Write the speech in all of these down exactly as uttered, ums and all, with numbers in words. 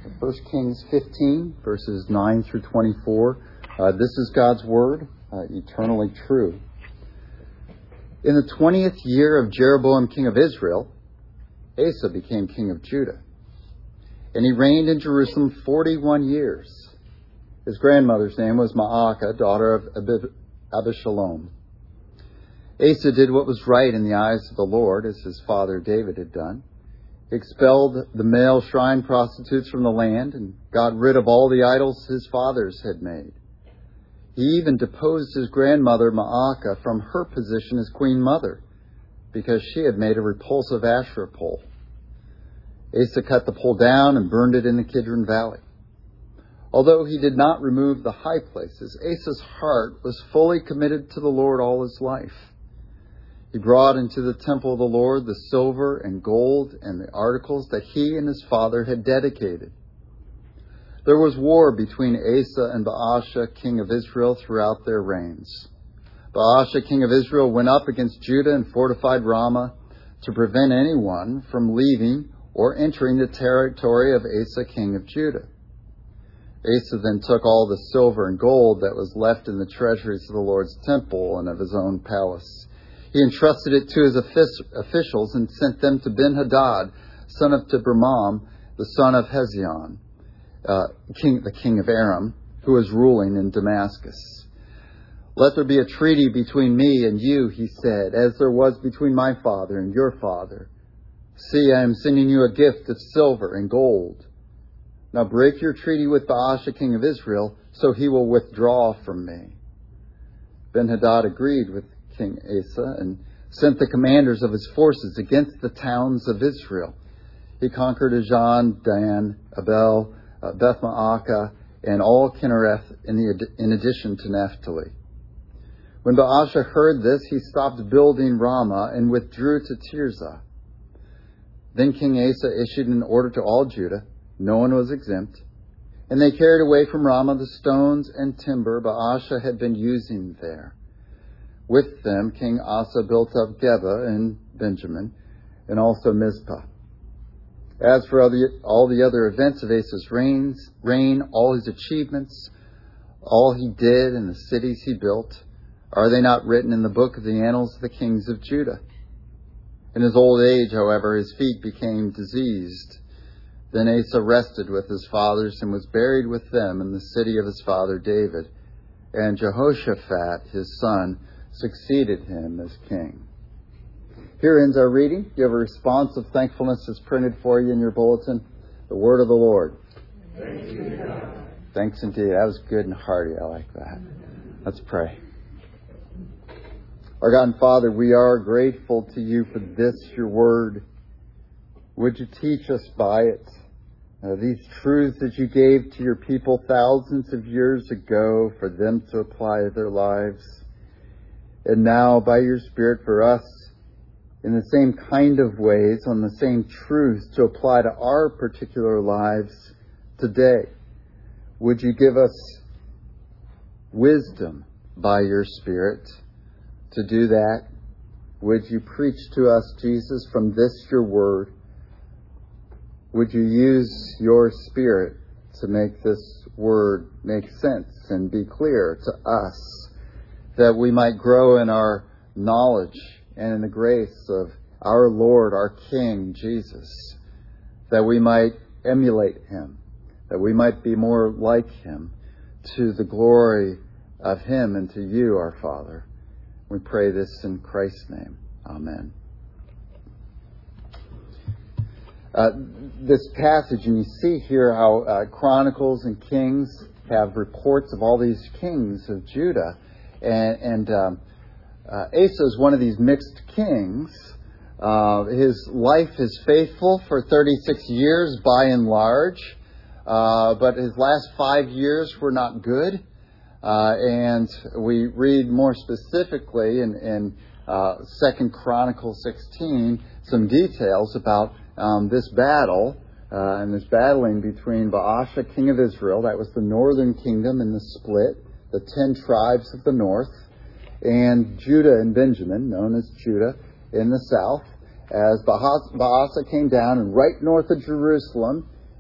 First Kings fifteen, verses nine through twenty-four. Uh, this is God's word, uh, eternally true. In the twentieth year of Jeroboam, king of Israel, Asa became king of Judah. And he reigned in Jerusalem forty-one years. His grandmother's name was Maacah, daughter of Abib- Abishalom. Asa did what was right in the eyes of the Lord, as his father David had done. He expelled the male shrine prostitutes from the land and got rid of all the idols his fathers had made. He even deposed his grandmother Maacah from her position as queen mother because she had made a repulsive Asherah pole. Asa cut the pole down and burned it in the Kidron Valley. Although he did not remove the high places, Asa's heart was fully committed to the Lord all his life. He brought into the temple of the Lord the silver and gold and the articles that he and his father had dedicated. There was war between Asa and Baasha, king of Israel, throughout their reigns. Baasha, king of Israel, went up against Judah and fortified Ramah to prevent anyone from leaving or entering the territory of Asa, king of Judah. Asa then took all the silver and gold that was left in the treasuries of the Lord's temple and of his own palace. He entrusted it to his officials and sent them to Ben-Hadad, son of Tabermam, the son of Hezion, uh, king, the king of Aram, who was ruling in Damascus. Let there be a treaty between me and you, he said, as there was between my father and your father. See, I am sending you a gift of silver and gold. Now break your treaty with Baasha, king of Israel, so he will withdraw from me. Ben-Hadad agreed with King Asa and sent the commanders of his forces against the towns of Israel. He conquered Ajan, Dan, Abel, uh, Beth-Maacah, and all Kinnereth in, the, in addition to Naphtali. When Baasha heard this, he stopped building Ramah and withdrew to Tirzah. Then King Asa issued an order to all Judah. No one was exempt. And they carried away from Ramah the stones and timber Baasha had been using there. With them, King Asa built up Geba in Benjamin and also Mizpah. As for all the other events of Asa's reigns, reign, all his achievements, all he did and the cities he built, are they not written in the book of the annals of the kings of Judah? In his old age, however, his feet became diseased. Then Asa rested with his fathers and was buried with them in the city of his father David. And Jehoshaphat, his son, succeeded him as king. Here ends our reading. You have a response of thankfulness that's printed for you in your bulletin. The word of the Lord. Thanks, be to God. Thanks indeed. That was good and hearty. I like that. Let's pray. Our God and Father, we are grateful to you for this, your word. Would you teach us by it uh, these truths that you gave to your people thousands of years ago for them to apply to their lives. And now, by your Spirit, for us, in the same kind of ways, on the same truths to apply to our particular lives today. Would you give us wisdom by your Spirit to do that? Would you preach to us, Jesus, from this your word? Would you use your Spirit to make this word make sense and be clear to us, that we might grow in our knowledge and in the grace of our Lord, our King, Jesus, that we might emulate him, that we might be more like him, to the glory of him and to you, our Father. We pray this in Christ's name. Amen. Uh, this passage, and you see here how uh, Chronicles and Kings have reports of all these kings of Judah. And, and um, uh, Asa is one of these mixed kings. Uh, his life is faithful for thirty-six years by and large. Uh, but his last five years were not good. Uh, and we read more specifically in, in uh, Second Chronicles sixteen some details about um, this battle uh, and this battling between Baasha, king of Israel, that was the northern kingdom in the split, the ten tribes of the north, and Judah and Benjamin, known as Judah, in the south, as Baasha came down and right north of Jerusalem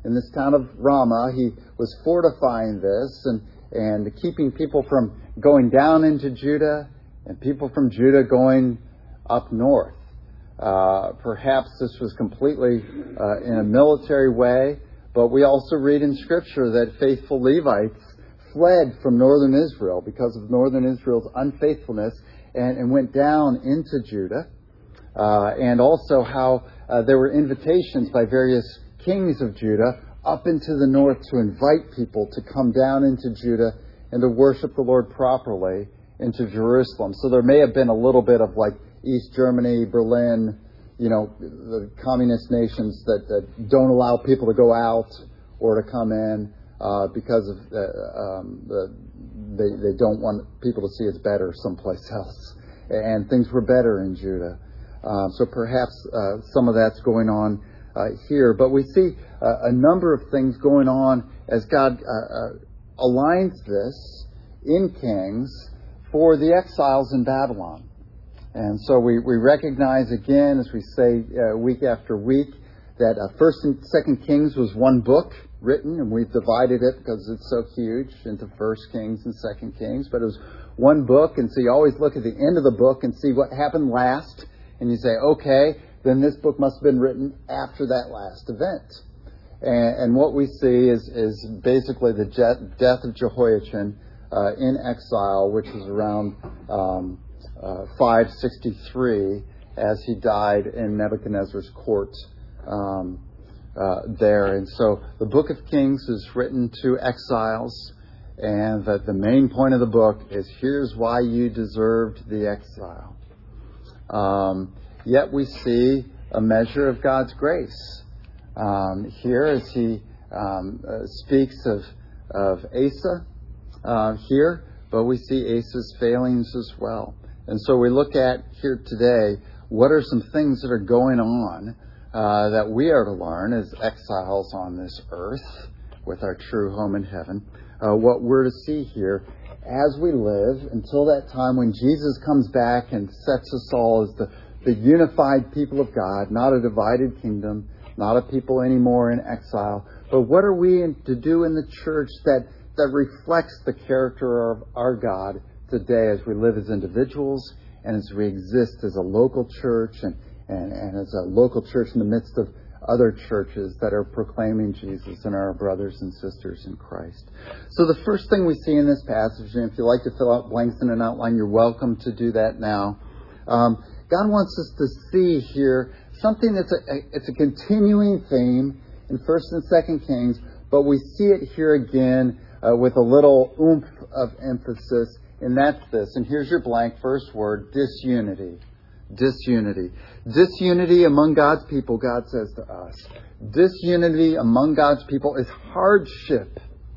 in this town of Ramah. He was fortifying this and, and keeping people from going down into Judah and people from Judah going up north. Uh, perhaps this was completely uh, in a military way, but we also read in Scripture that faithful Levites fled from northern Israel because of northern Israel's unfaithfulness and, and went down into Judah. Uh, and also how uh, there were invitations by various kings of Judah up into the north to invite people to come down into Judah and to worship the Lord properly into Jerusalem. So there may have been a little bit of like East Germany, Berlin, you know, the communist nations that, that don't allow people to go out or to come in uh, because of uh, um, the, they they don't want people to see it's better someplace else. And things were better in Judah. Uh, so perhaps uh, some of that's going on uh, here. But we see uh, a number of things going on as God uh, uh, aligns this in Kings for the exiles in Babylon. And so we, we recognize again, as we say uh, week after week, that uh, First and Second Kings was one book written, and we've divided it because it's so huge into First Kings and Second Kings. But it was one book, and so you always look at the end of the book and see what happened last, and you say, okay, then this book must have been written after that last event. And, and what we see is, is basically the je- death of Jehoiachin uh, in exile, which was around um, uh, five sixty-three, as he died in Nebuchadnezzar's court um, uh, there. And so the book of Kings is written to exiles, and that the main point of the book is here's why you deserved the exile. Um, yet we see a measure of God's grace um, here as he um, uh, speaks of of Asa uh, here, but we see Asa's failings as well. And so we look at here today, what are some things that are going on uh, that we are to learn as exiles on this earth with our true home in heaven, uh, what we're to see here as we live until that time when Jesus comes back and sets us all as the, the unified people of God, not a divided kingdom, not a people anymore in exile. But what are we to do in the church that, that reflects the character of our God today as we live as individuals and as we exist as a local church and, and, and as a local church in the midst of other churches that are proclaiming Jesus and our brothers and sisters in Christ. So the first thing we see in this passage, and if you'd like to fill out blanks in an outline, you're welcome to do that now. Um, God wants us to see here something that's a, a, it's a continuing theme in First and Second Kings, but we see it here again uh, with a little oomph of emphasis, and that's this. And here's your blank, first word, disunity. Disunity. Disunity among God's people, God says to us. Disunity among God's people is hardship.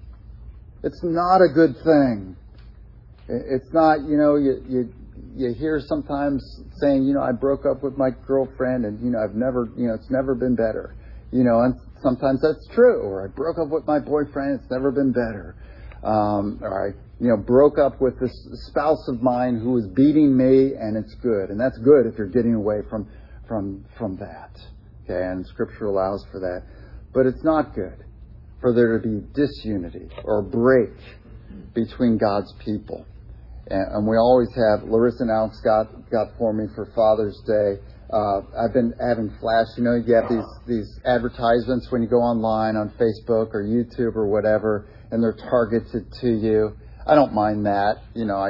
It's not a good thing. It's not, you know, you, you you hear sometimes saying, you know, I broke up with my girlfriend and, you know, I've never, you know, it's never been better. You know, and sometimes that's true. Or I broke up with my boyfriend, it's never been better. Um, or I, you know, broke up with this spouse of mine who was beating me, and it's good. And that's good if you're getting away from, from, from that. Okay, and Scripture allows for that. But it's not good for there to be disunity or break between God's people. And, and we always have, Larissa and Alex got, got for me for Father's Day. Uh, I've been having flash, you know, you have these, these advertisements when you go online on Facebook or YouTube or whatever, and they're targeted to you. I don't mind that. You know, I,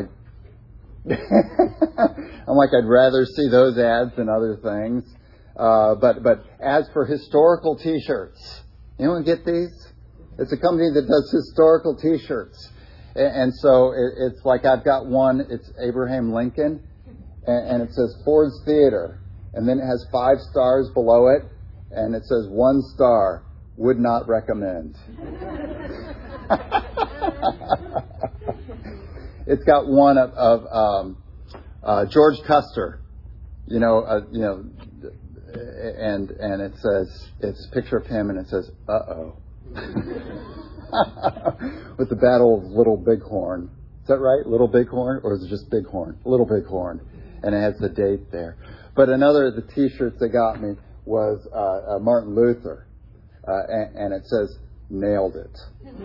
I'm like, I'd rather see those ads than other things. Uh, but, but as for historical T-shirts, anyone get these? It's a company that does historical T-shirts. And, and so it, it's like I've got one, it's Abraham Lincoln, and, and it says Ford's Theater. And then it has five stars below it, and it says one star, would not recommend. It's got one of, of um, uh, George Custer, you know, uh, you know, and and it says, it's a picture of him, and it says, uh-oh. With the Battle of Little Bighorn. Is that right? Little Bighorn? Or is it just Bighorn? Little Bighorn. And it has the date there. But another of the T-shirts they got me was uh, uh, Martin Luther. uh, and, and it says, nailed it.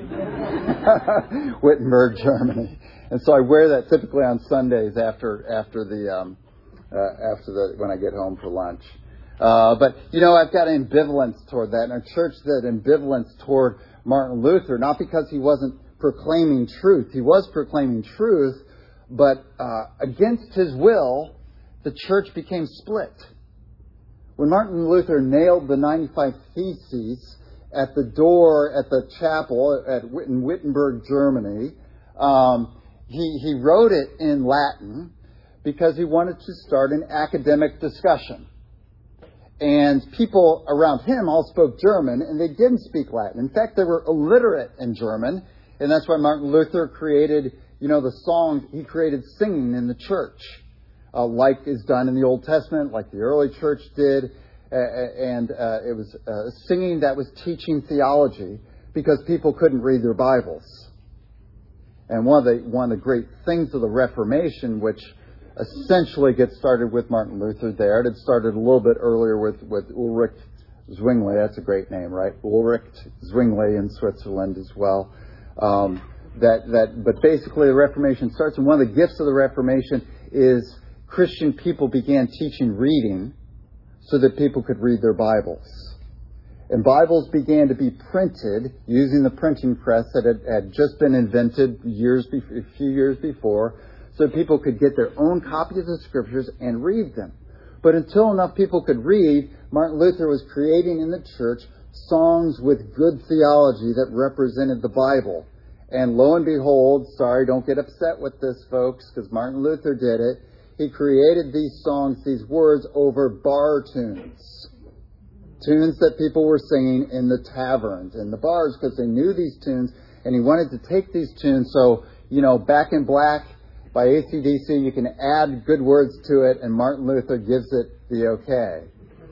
Wittenberg, Germany. And so I wear that typically on Sundays after after the um, uh, after the when I get home for lunch. Uh, but you know, I've got ambivalence toward that, and a church that ambivalence toward Martin Luther, not because he wasn't proclaiming truth. He was proclaiming truth, but uh, against his will, the church became split. When Martin Luther nailed the ninety-five Theses at the door at the chapel at in Wittenberg, Germany, um, he, he wrote it in Latin because he wanted to start an academic discussion. And people around him all spoke German, and they didn't speak Latin. In fact, they were illiterate in German, and that's why Martin Luther created, you know, the songs. He created singing in the church, uh, like is done in the Old Testament, like the early church did. Uh, and uh, it was uh, singing that was teaching theology because people couldn't read their Bibles. And one of the one of the great things of the Reformation, which essentially gets started with Martin Luther there. It had started a little bit earlier with, with Ulrich Zwingli. That's a great name, right? Ulrich Zwingli in Switzerland as well. Um, that that, but basically the Reformation starts, and one of the gifts of the Reformation is Christian people began teaching reading so that people could read their Bibles. And Bibles began to be printed using the printing press that had, had just been invented years be- a few years before, so people could get their own copy of the Scriptures and read them. But until enough people could read, Martin Luther was creating in the church songs with good theology that represented the Bible. And lo and behold, sorry, don't get upset with this, folks, because Martin Luther did it. He created these songs, these words, over bar tunes. Tunes that people were singing in the taverns, in the bars, because they knew these tunes, and he wanted to take these tunes. So, you know, Back in Black by A C D C, you can add good words to it, and Martin Luther gives it the okay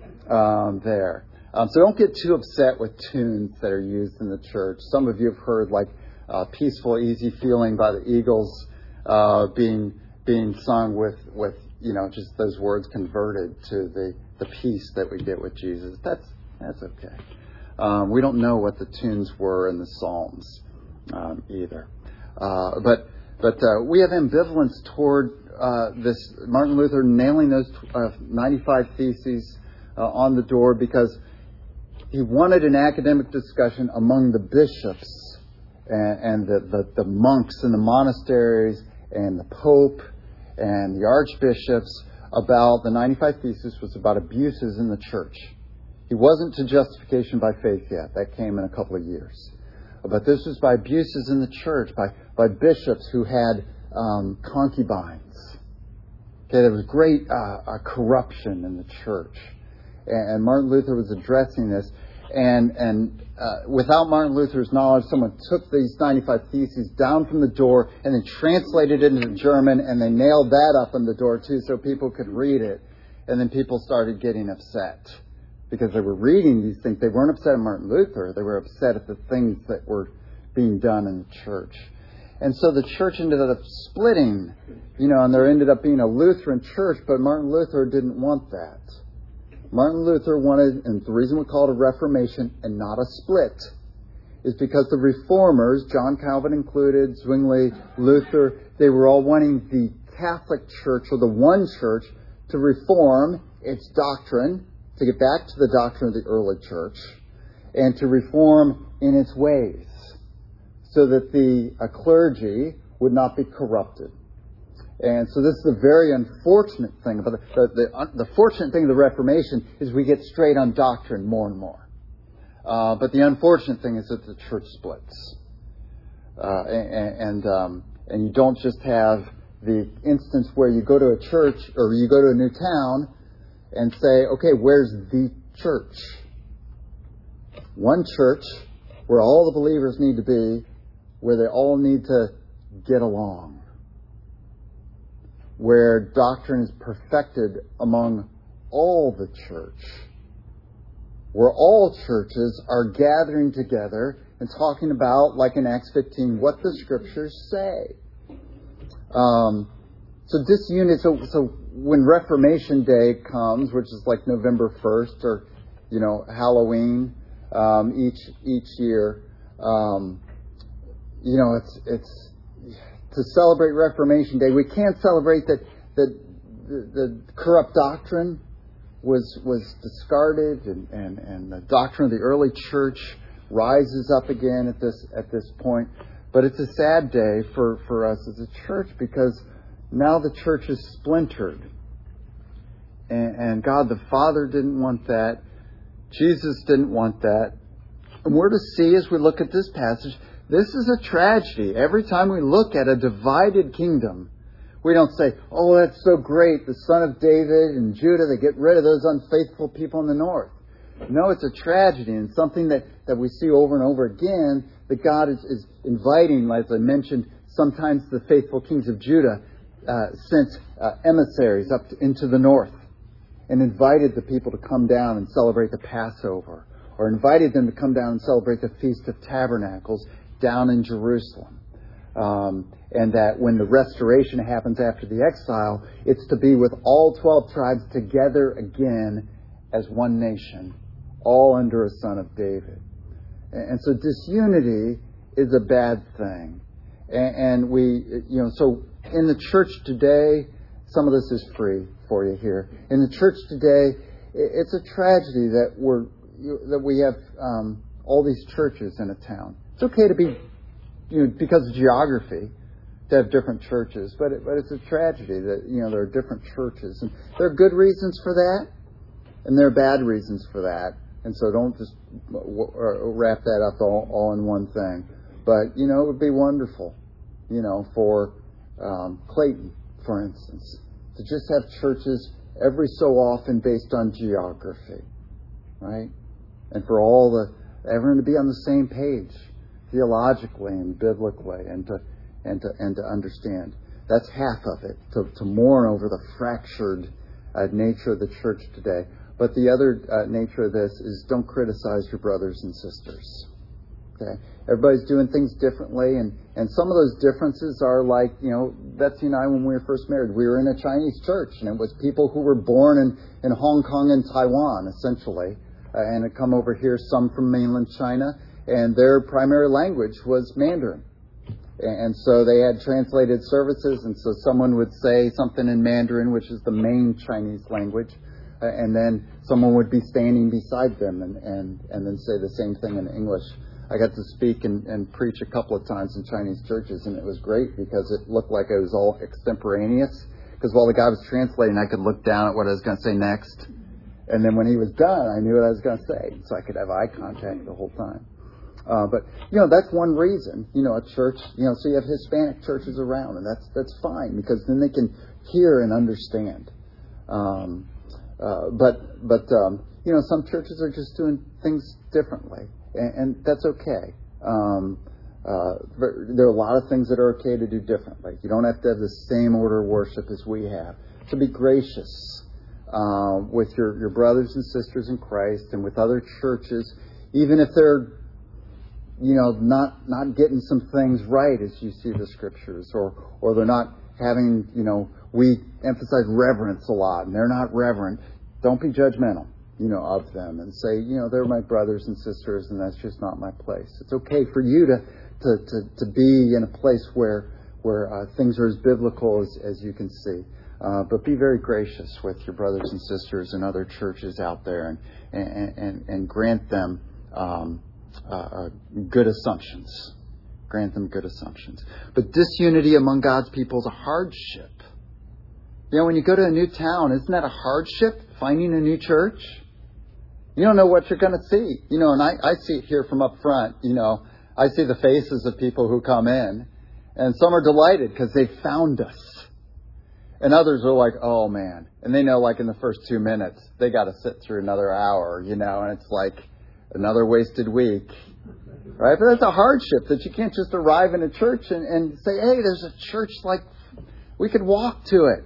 um, there. Um, so don't get too upset with tunes that are used in the church. Some of you have heard, like, uh, Peaceful, Easy Feeling by the Eagles uh, being... being sung with, with, you know, just those words converted to the, the peace that we get with Jesus. That's that's okay. Um, we don't know what the tunes were in the Psalms um, either. Uh, but but uh, we have ambivalence toward uh, this Martin Luther nailing those uh, ninety-five Theses uh, on the door because he wanted an academic discussion among the bishops and, and the, the, the monks in the monasteries and the Pope and the archbishops about the ninety-five Theses was about abuses in the church. He wasn't to justification by faith yet. That came in a couple of years. But this was by abuses in the church, by, by bishops who had um, concubines. Okay, there was great uh, uh, corruption in the church. And, and Martin Luther was addressing this. And, and uh, without Martin Luther's knowledge, someone took these ninety-five Theses down from the door and then translated it into German, and they nailed that up on the door too so people could read it. And then people started getting upset because they were reading these things. They weren't upset at Martin Luther. They were upset at the things that were being done in the church. And so the church ended up splitting, you know, and there ended up being a Lutheran church, but Martin Luther didn't want that. Martin Luther wanted, and the reason we call it a Reformation and not a split, is because the Reformers, John Calvin included, Zwingli, Luther, they were all wanting the Catholic Church, or the one church, to reform its doctrine, to get back to the doctrine of the early church, and to reform in its ways, so that the uh, clergy would not be corrupted. And so this is a very unfortunate thing. But the, the, the, the fortunate thing of the Reformation is we get straight on doctrine more and more. Uh, but the unfortunate thing is that the church splits. Uh, and and, um, and you don't just have the instance where you go to a church or you go to a new town and say, okay, where's the church? One church where all the believers need to be, where they all need to get along, where doctrine is perfected among all the church, where all churches are gathering together and talking about, like in Acts fifteen, what the Scriptures say. Um, so disunity, so, so when Reformation Day comes, which is like November first or, you know, Halloween, um, each each year. Um, you know, it's it's to celebrate Reformation Day. We can't celebrate that that the, the corrupt doctrine was was discarded, and, and, and the doctrine of the early church rises up again at this at this point. But it's a sad day for, for us as a church, because now the church is splintered. And, and God the Father didn't want that. Jesus didn't want that. And we're to see, as we look at this passage, this is a tragedy. Every time we look at a divided kingdom, we don't say, oh, that's so great, the son of David and Judah, they get rid of those unfaithful people in the north. No, it's a tragedy, and something that, that we see over and over again, that God is, is inviting, as I mentioned, sometimes the faithful kings of Judah uh, sent uh, emissaries up to, into the north and invited the people to come down and celebrate the Passover, or invited them to come down and celebrate the Feast of Tabernacles down in Jerusalem. Um, and that when the restoration happens after the exile, it's to be with all twelve tribes together again as one nation, all under a son of David. And so disunity is a bad thing. And we, you know, so in the church today, some of this is free for you here. In the church today, it's a tragedy that we're, that we have um, all these churches in a town. It's okay to be, you know, because of geography, to have different churches, but it, but it's a tragedy that, you know, there are different churches, and there are good reasons for that, and there are bad reasons for that. And so don't just wrap that up all, all in one thing. But, you know, it would be wonderful, you know, for um, Clayton, for instance, to just have churches every so often based on geography, right? And for all the, everyone to be on the same page, theologically and biblically, and to and to and to understand. That's half of it, to, to mourn over the fractured uh, nature of the church today. But the other uh, nature of this is, don't criticize your brothers and sisters. Okay, everybody's doing things differently, and, and some of those differences are like, you know, Betsy and I, when we were first married, we were in a Chinese church, and it was people who were born in, in Hong Kong and Taiwan, essentially, uh, and had come over here, some from mainland China, and their primary language was Mandarin. And so they had translated services, and so someone would say something in Mandarin, which is the main Chinese language, uh, and then someone would be standing beside them and, and, and then say the same thing in English. I got to speak and, and preach a couple of times in Chinese churches, and it was great because it looked like it was all extemporaneous. Because while the guy was translating, I could look down at what I was going to say next. And then when he was done, I knew what I was going to say. So I could have eye contact the whole time. Uh, but, you know, that's one reason, you know, a church, you know, so you have Hispanic churches around, and that's that's fine, because then they can hear and understand. Um, uh, but, but um, you know, some churches are just doing things differently, and, and that's okay. Um, uh, there are a lot of things that are okay to do differently. You don't have to have the same order of worship as we have. So be gracious uh, with your, your brothers and sisters in Christ and with other churches, even if they're, you know, not not getting some things right as you see the scriptures, or or they're not having, you know, we emphasize reverence a lot, and they're not reverent. Don't be judgmental, you know, of them, and say, you know, they're my brothers and sisters, and that's just not my place. It's okay for you to to to, to be in a place where where uh, things are as biblical as, as you can see. Uh, but be very gracious with your brothers and sisters and other churches out there, and and and, and grant them Um, Uh, good assumptions. Grant them good assumptions. But disunity among God's people is a hardship. You know, when you go to a new town, isn't that a hardship, finding a new church? You don't know what you're going to see. You know, and I, I see it here from up front. You know, I see the faces of people who come in, and some are delighted because they found us. And others are like, oh, man. And they know, like, in the first two minutes, they got to sit through another hour, you know, and it's like another wasted week, right? But that's a hardship, that you can't just arrive in a church and, and say, hey, there's a church, like, we could walk to it.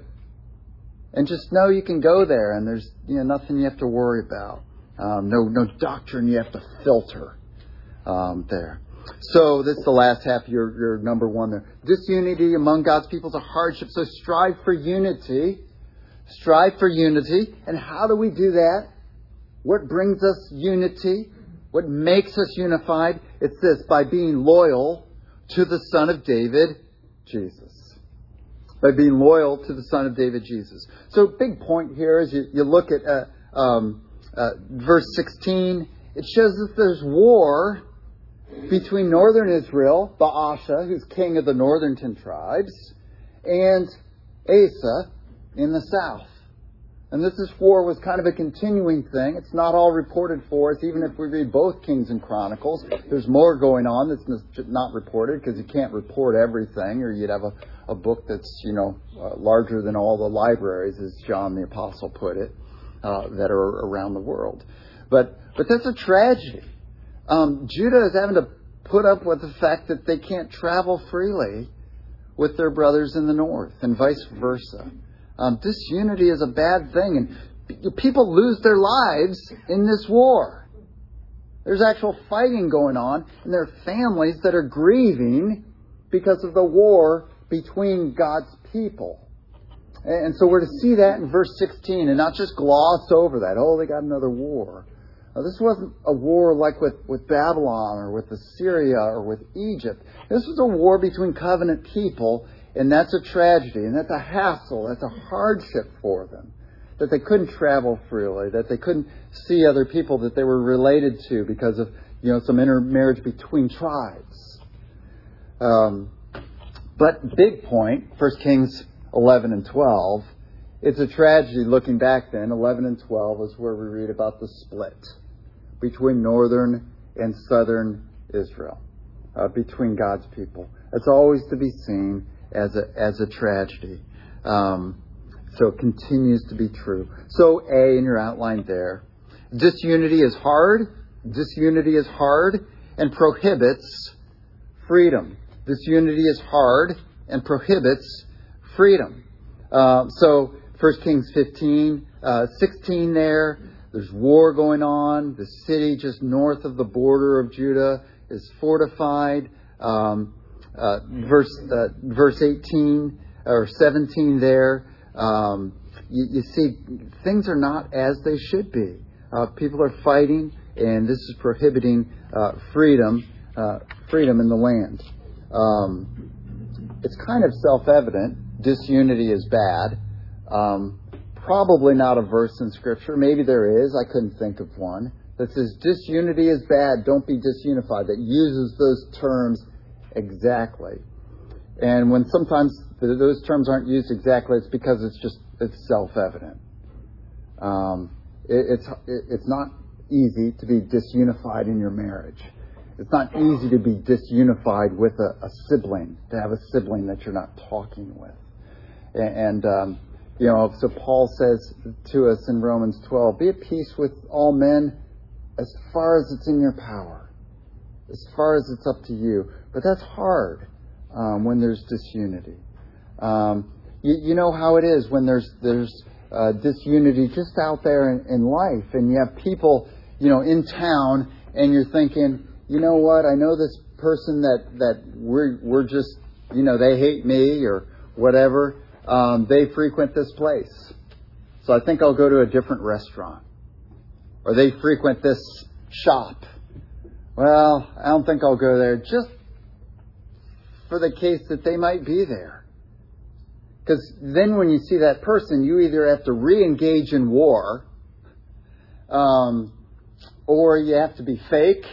And just know you can go there, and there's, you know, nothing you have to worry about. Um, no no doctrine you have to filter um, there. So this is the last half of your, your number one there. Disunity among God's people is a hardship. So strive for unity. Strive for unity. And how do we do that? What brings us unity? What makes us unified? It's this, by being loyal to the Son of David, Jesus. By being loyal to the Son of David, Jesus. So big point here is you, you look at uh, um, uh, verse sixteen. It shows that there's war between northern Israel, Baasha, who's king of the northern ten tribes, and Asa in the south. And this is war was kind of a continuing thing. It's not all reported for us, even if we read both Kings and Chronicles. There's more going on that's not reported because you can't report everything, or you'd have a, a book that's, you know, uh, larger than all the libraries, as John the Apostle put it, uh, that are around the world. But but that's a tragedy. Um, Judah is having to put up with the fact that they can't travel freely with their brothers in the north, and vice versa. Um, disunity is a bad thing, and people lose their lives in this war. There's actual fighting going on, and there are families that are grieving because of the war between God's people. And so we're to see that in verse sixteen, and not just gloss over that. Oh, they got another war. Now, this wasn't a war like with, with Babylon or with Assyria or with Egypt. This was a war between covenant people. And that's a tragedy, and that's a hassle, that's a hardship for them. That they couldn't travel freely, that they couldn't see other people that they were related to because of, you know, some intermarriage between tribes. Um, but big point, First Kings eleven and twelve, it's a tragedy looking back then. eleven and twelve is where we read about the split between northern and southern Israel, uh, between God's people. It's always to be seen as a as a tragedy. Um, so it continues to be true. So A in your outline there. Disunity is hard. Disunity is hard and prohibits freedom. Disunity is hard and prohibits freedom. Uh, so First Kings fifteen, uh, sixteen there. There's war going on. The city just north of the border of Judah is fortified. Um, Uh, verse uh, verse eighteen or seventeen there, um, you, you see things are not as they should be. Uh, people are fighting, and this is prohibiting uh, freedom, uh, freedom in the land. Um, it's kind of self-evident. Disunity is bad. Um, probably not a verse in Scripture. Maybe there is. I couldn't think of one that says disunity is bad. Don't be disunified. That uses those terms exactly. And when sometimes those terms aren't used exactly, it's because it's just it's self-evident. Um, it, it's it, it's not easy to be disunified in your marriage. It's not easy to be disunified with a, a sibling, to have a sibling that you're not talking with. And, and um, you know, so Paul says to us in Romans twelve, be at peace with all men as far as it's in your power, as far as it's up to you. But that's hard um, when there's disunity. Um, you, you know how it is when there's there's uh, disunity just out there in, in life, and you have people, you know, in town, and you're thinking, you know what? I know this person that that we're we're just, you know, they hate me or whatever. Um, they frequent this place, so I think I'll go to a different restaurant. Or they frequent this shop. Well, I don't think I'll go there, just for the case that they might be there. Because then when you see that person, you either have to re-engage in war, um, or you have to be fake,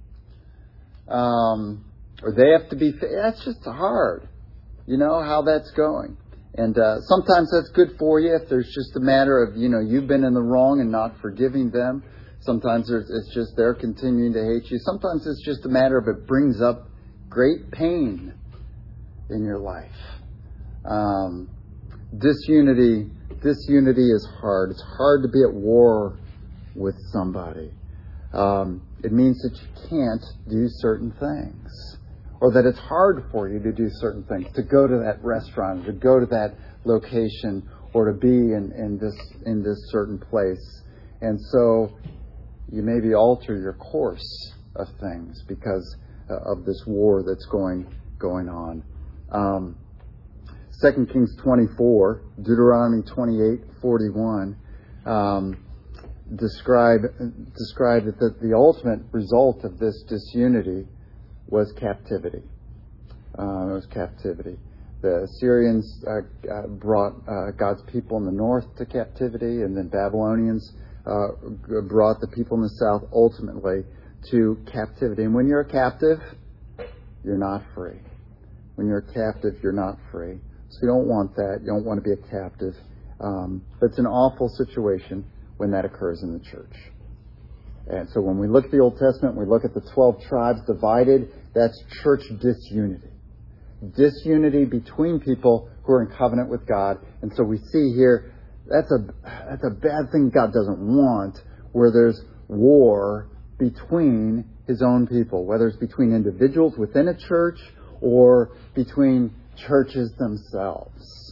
um, or they have to be fake. That's just hard, you know, how that's going. And uh, sometimes that's good for you if there's just a matter of, you know, you've been in the wrong and not forgiving them. Sometimes it's just they're continuing to hate you. Sometimes it's just a matter of it brings up great pain in your life. Um, disunity, disunity is hard. It's hard to be at war with somebody. Um, it means that you can't do certain things, or that it's hard for you to do certain things, to go to that restaurant, to go to that location, or to be in, in this in this certain place. And so you maybe alter your course of things because uh, of this war that's going going on. Um, Second Kings twenty-four, Deuteronomy twenty-eight forty-one. Um, describe described that the, the ultimate result of this disunity was captivity. Uh, it was captivity. The Assyrians uh, uh, brought uh, God's people in the north to captivity, and then Babylonians uh, brought the people in the south ultimately to captivity. And when you're a captive, you're not free. When you're a captive, you're not free. So you don't want that. You don't want to be a captive. Um, but it's an awful situation when that occurs in the church. And so when we look at the Old Testament, we look at the twelve tribes divided, that's church disunity. Disunity between people who are in covenant with God. And so we see here, that's a that's a bad thing God doesn't want, where there's war between His own people, whether it's between individuals within a church or between churches themselves.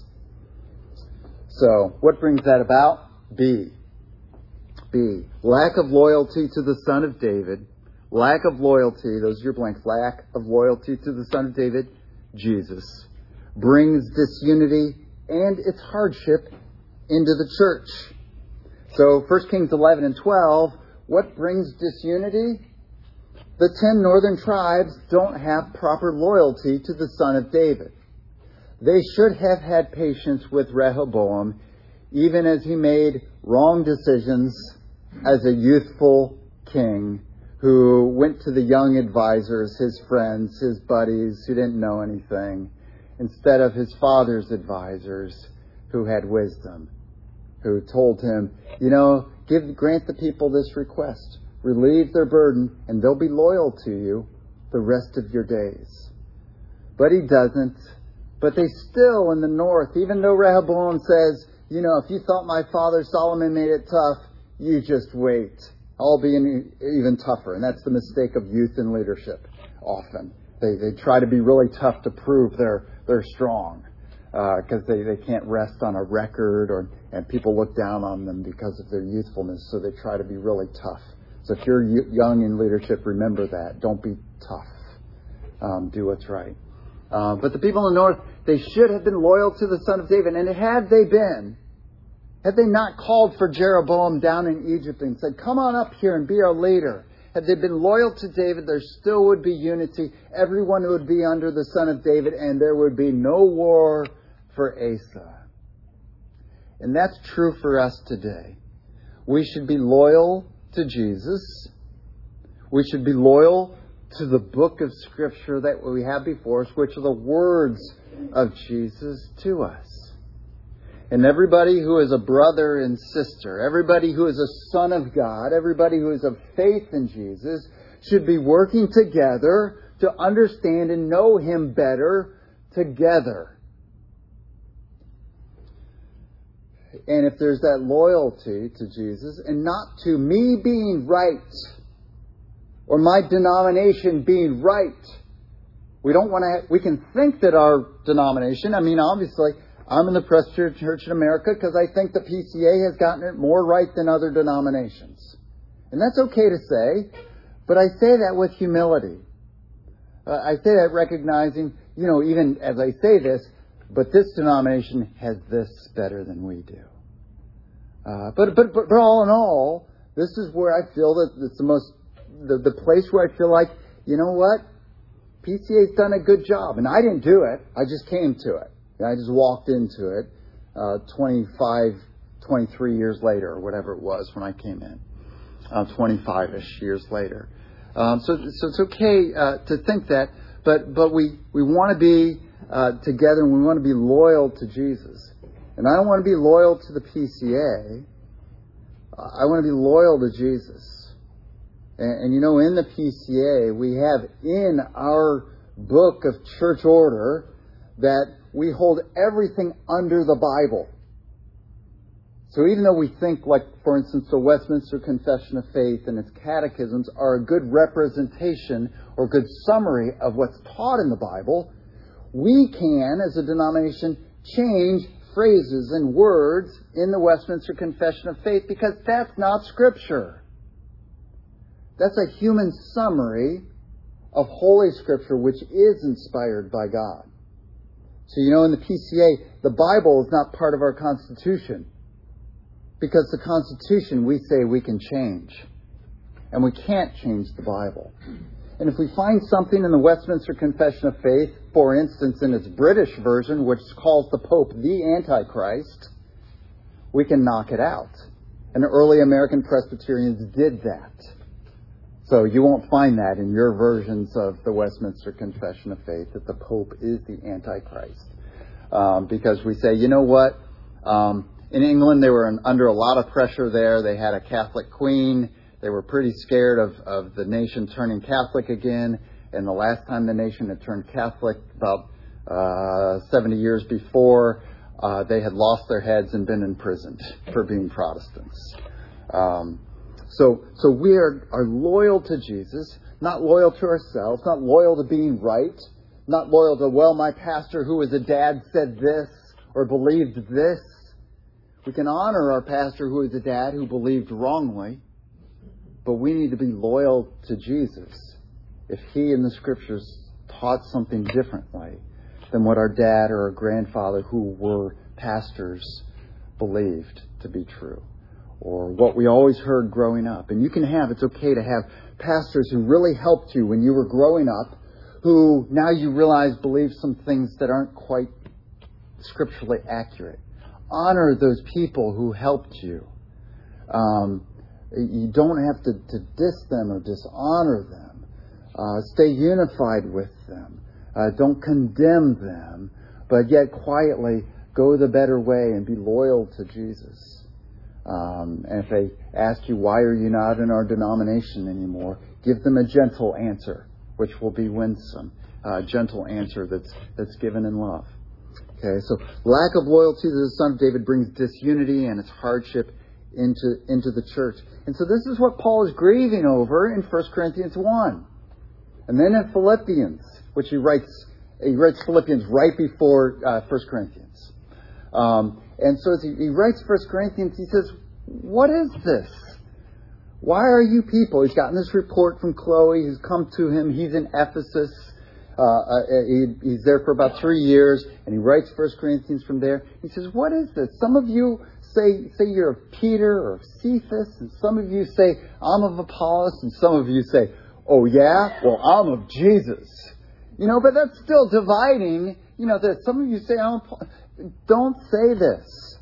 So, what brings that about? B. B. Lack of loyalty to the Son of David. Lack of loyalty, those are your blanks. Lack of loyalty to the Son of David, Jesus, brings disunity and its hardship into the church. So, First Kings eleven and twelve, what brings disunity? The ten northern tribes don't have proper loyalty to the Son of David. They should have had patience with Rehoboam, even as he made wrong decisions as a youthful king who went to the young advisors, his friends, his buddies who didn't know anything, instead of his father's advisors who had wisdom, who told him, you know, give grant the people this request. Relieve their burden, and they'll be loyal to you the rest of your days. But he doesn't. But they still, in the north, even though Rehoboam says, you know, if you thought my father Solomon made it tough, you just wait. I'll be in, even tougher. And that's the mistake of youth in leadership, often. They they try to be really tough to prove they're they're strong, because uh, they, they can't rest on a record, or and people look down on them because of their youthfulness, so they try to be really tough. So if you're young in leadership, remember that. Don't be tough. Um, do what's right. Uh, but the people in the north, they should have been loyal to the Son of David. And had they been, had they not called for Jeroboam down in Egypt and said, come on up here and be our leader. Had they been loyal to David, there still would be unity. Everyone would be under the Son of David, and there would be no war for Asa. And that's true for us today. We should be loyal to Jesus. We should be loyal to the book of Scripture that we have before us, which are the words of Jesus to us. And everybody who is a brother and sister, everybody who is a son of God, everybody who is of faith in Jesus, should be working together to understand and know Him better together. And if there's that loyalty to Jesus, and not to me being right, or my denomination being right, we don't want to. We can think that our denomination. I mean, obviously, I'm in the Presbyterian Church in America because I think the P C A has gotten it more right than other denominations, and that's okay to say. But I say that with humility. Uh, I say that recognizing, you know, even as I say this, but this denomination has this better than we do. Uh, but, but but but all in all, this is where I feel that it's the most the, the place where I feel like, you know what, P C A's done a good job, and I didn't do it. I just came to it. I just walked into it uh, twenty-five, twenty-three years later, or whatever it was when I came in, uh, twenty-five-ish years later. Um, so so it's okay uh, to think that, but but we we want to be uh, together, and we want to be loyal to Jesus. And I don't want to be loyal to the P C A. I want to be loyal to Jesus. And, and you know, in the P C A, we have in our book of church order that we hold everything under the Bible. So even though we think, like, for instance, the Westminster Confession of Faith and its catechisms are a good representation or good summary of what's taught in the Bible, we can, as a denomination, change phrases and words in the Westminster Confession of Faith because that's not Scripture. That's a human summary of Holy Scripture, which is inspired by God. So, you know, in the P C A, the Bible is not part of our Constitution. Because the Constitution, we say we can change. And we can't change the Bible. And if we find something in the Westminster Confession of Faith, for instance, in its British version, which calls the Pope the Antichrist, we can knock it out. And early American Presbyterians did that. So you won't find that in your versions of the Westminster Confession of Faith, that the Pope is the Antichrist. Um, because we say, you know what? Um, in England, they were under a lot of pressure there. They had a Catholic queen. They were pretty scared of, of the nation turning Catholic again. And the last time the nation had turned Catholic, about uh, seventy years before, uh, they had lost their heads and been imprisoned for being Protestants. Um, so so we are, are loyal to Jesus, not loyal to ourselves, not loyal to being right, not loyal to, well, my pastor who was a dad said this or believed this. We can honor our pastor who is a dad who believed wrongly, but we need to be loyal to Jesus if he in the Scriptures taught something differently than what our dad or our grandfather who were pastors believed to be true, or what we always heard growing up. And you can have, it's okay to have pastors who really helped you when you were growing up, who now you realize believe some things that aren't quite scripturally accurate. Honor those people who helped you. Um, you don't have to, to diss them or dishonor them. Uh, stay unified with them. Uh, don't condemn them, but yet quietly go the better way and be loyal to Jesus. Um, and if they ask you, why are you not in our denomination anymore, give them a gentle answer, which will be winsome. A gentle answer that's that's given in love. Okay, so lack of loyalty to the Son of David brings disunity and its hardship into, into the church. And so this is what Paul is grieving over in First Corinthians one. And then in Philippians, which he writes, he writes Philippians right before uh, First Corinthians. Um, and so as he, he writes First Corinthians, he says, what is this? Why are you people? He's gotten this report from Chloe. He's come to him. He's in Ephesus. Uh, uh, he, he's there for about three years, and he writes First Corinthians from there. He says, what is this? Some of you say say you're of Peter or of Cephas, and some of you say, I'm of Apollos, and some of you say, oh yeah? Well, I'm of Jesus. You know, but that's still dividing. You know, that some of you say, I'm of... Don't say this.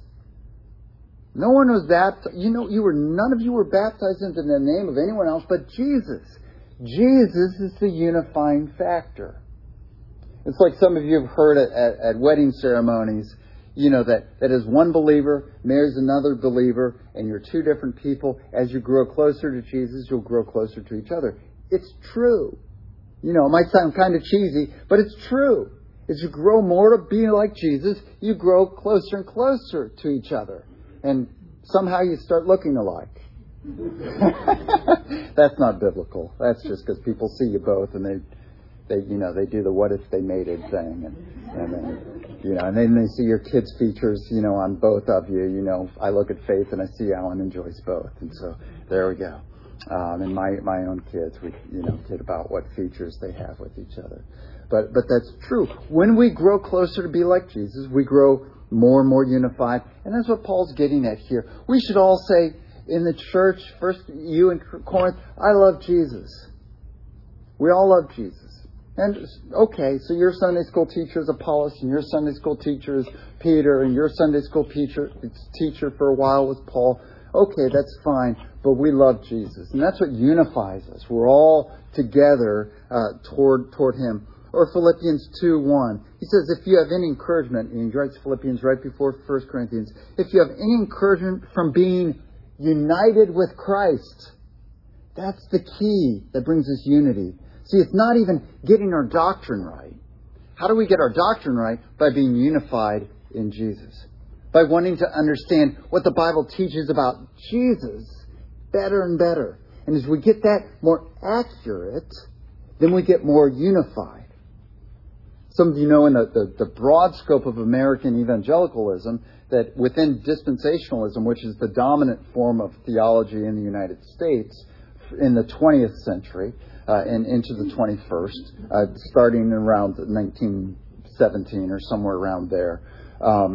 No one was baptized. You know, you were none of you were baptized into the name of anyone else but Jesus. Jesus is the unifying factor. It's like some of you have heard at, at, at wedding ceremonies, you know, that, that as one believer marries another believer and you're two different people, as you grow closer to Jesus, you'll grow closer to each other. It's true. You know, it might sound kind of cheesy, but it's true. As you grow more to be like Jesus, you grow closer and closer to each other. And somehow you start looking alike. That's not biblical. That's just because people see you both and they, they, you know, they do the what if they mated thing. And, and then, you know, and then they see your kids' features, you know, on both of you. You know, I look at Faith and I see Alan enjoys both. And so there we go. Um, and my, my own kids, we, you know, kid about what features they have with each other. But, but that's true. When we grow closer to be like Jesus, we grow more and more unified. And that's what Paul's getting at here. We should all say in the church, first you in Corinth, I love Jesus. We all love Jesus. And okay, so your Sunday school teacher is Apollos, and your Sunday school teacher is Peter, and your Sunday school teacher, teacher for a while was Paul. Okay, that's fine, but we love Jesus. And that's what unifies us. We're all together uh, toward toward Him. Or Philippians two one. He says, if you have any encouragement, and he writes Philippians right before First Corinthians, if you have any encouragement from being united with Christ, that's the key that brings us unity. See, it's not even getting our doctrine right. How do we get our doctrine right? By being unified in Jesus. By wanting to understand what the Bible teaches about Jesus better and better. And as we get that more accurate, then we get more unified. Some of you know in the, the, the broad scope of American evangelicalism that within dispensationalism, which is the dominant form of theology in the United States in the twentieth century uh, and into the twenty-first, uh, starting around nineteen seventeen or somewhere around there, um,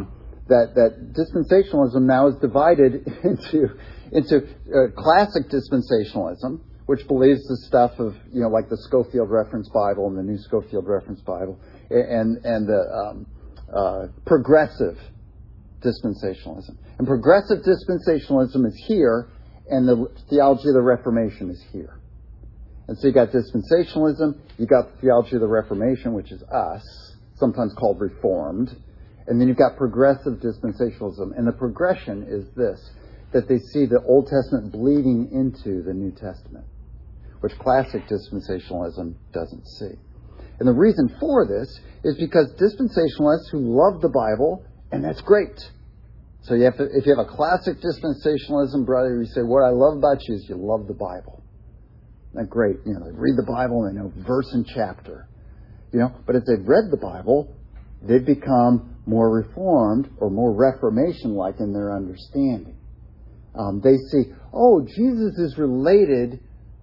that, that dispensationalism now is divided into, into uh, classic dispensationalism, which believes the stuff of, you know, like the Scofield Reference Bible and the New Scofield Reference Bible, and, and the um, uh, progressive dispensationalism. And progressive dispensationalism is here, and the theology of the Reformation is here. And so you got dispensationalism, you got the theology of the Reformation, which is us, sometimes called Reformed, and then you've got progressive dispensationalism. And the progression is this, that they see the Old Testament bleeding into the New Testament, which classic dispensationalism doesn't see. And the reason for this is because dispensationalists who love the Bible, and that's great. So you have to, if you have a classic dispensationalism brother, you say, what I love about you is you love the Bible. That's great. You know, they read the Bible and they know verse and chapter. You know, but as they've read the Bible, they've become more reformed or more Reformation-like in their understanding. Um, they see, oh, Jesus is related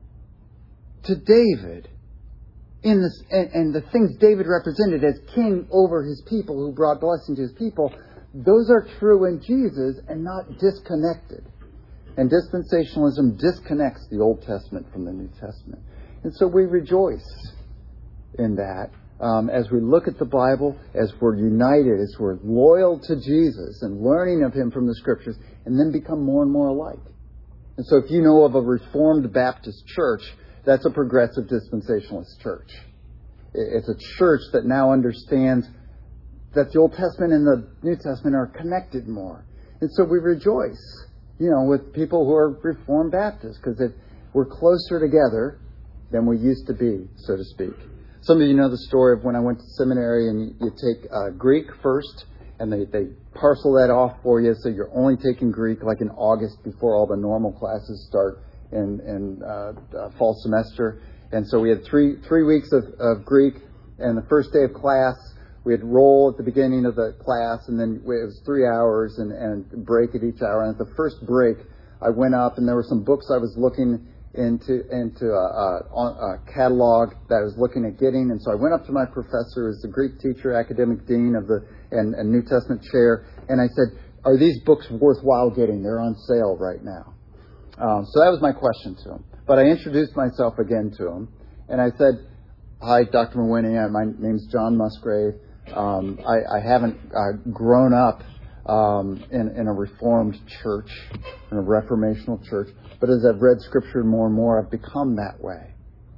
to David in this, and, and the things David represented as king over his people, who brought blessing to his people, those are true in Jesus and not disconnected. And dispensationalism disconnects the Old Testament from the New Testament. And so we rejoice in that um, as we look at the Bible, as we're united, as we're loyal to Jesus and learning of Him from the Scriptures, and then become more and more alike. And so if you know of a Reformed Baptist church, that's a progressive dispensationalist church. It's a church that now understands that the Old Testament and the New Testament are connected more. And so we rejoice, you know, with people who are Reformed Baptists, because we're closer together than we used to be, so to speak. Some of you know the story of when I went to seminary, and you, you take uh, Greek first, and they, they parcel that off for you, so you're only taking Greek like in August before all the normal classes start in, in uh, uh, fall semester. And so we had three three weeks of, of Greek, and the first day of class, we had roll at the beginning of the class, and then it was three hours and, and break at each hour. And at the first break, I went up, and there were some books I was looking into into a, a, a catalog that I was looking at getting. And so I went up to my professor, who's the Greek teacher, academic dean of the and, and New Testament chair, and I said, "Are these books worthwhile getting? They're on sale right now." Um, so that was my question to him. But I introduced myself again to him, and I said, "Hi, Doctor Mawhinney. My name's John Musgrave. Um, I, I haven't uh, grown up um, in, in a Reformed church, in a Reformational church, but as I've read Scripture more and more, I've become that way."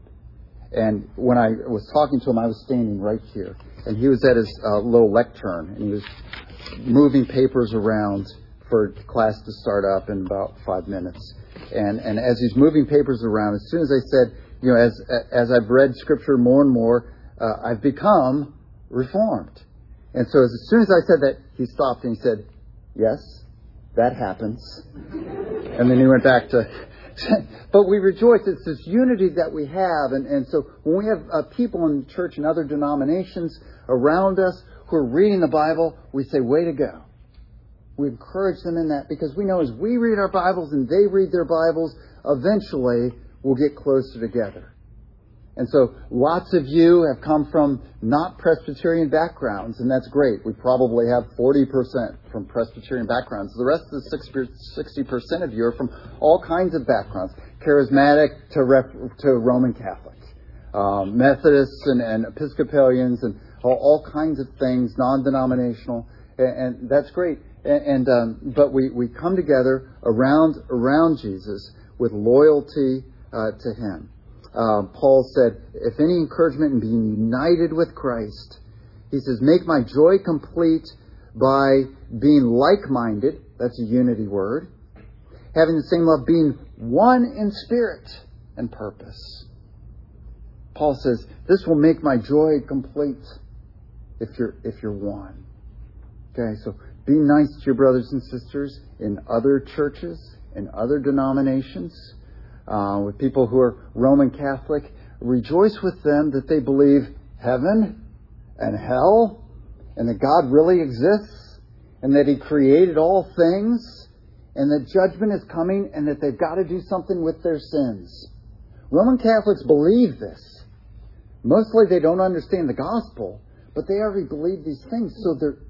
And when I was talking to him, I was standing right here, and he was at his uh, little lectern, and he was moving papers around for class to start up in about five minutes. And, and as he's moving papers around, as soon as I said, you know, as as I've read Scripture more and more, uh, I've become Reformed. And so as soon as I said that, he stopped and he said, "Yes, that happens." And then he went back to... But we rejoice. It's this unity that we have. And, and so when we have uh, people in church and other denominations around us who are reading the Bible, we say, "Way to go." We encourage them in that, because we know as we read our Bibles and they read their Bibles, eventually we'll get closer together. And so lots of you have come from not Presbyterian backgrounds, and that's great. We probably have forty percent from Presbyterian backgrounds. The rest of the sixty percent of you are from all kinds of backgrounds, charismatic to, rep, to Roman Catholic, um, Methodists and, and Episcopalians and all, all kinds of things, non-denominational, and, and that's great. And, and um, but we, we come together around around Jesus with loyalty uh, to Him. Uh, Paul said, "If any encouragement in being united with Christ," he says, "make my joy complete by being like-minded." That's a unity word. "Having the same love, being one in spirit and purpose." Paul says, "This will make my joy complete if you're if you're one." Okay, so be nice to your brothers and sisters in other churches, in other denominations, uh, with people who are Roman Catholic. Rejoice with them that they believe heaven and hell, and that God really exists, and that He created all things, and that judgment is coming, and that they've got to do something with their sins. Roman Catholics believe this. Mostly they don't understand the gospel, but they already believe these things, so they're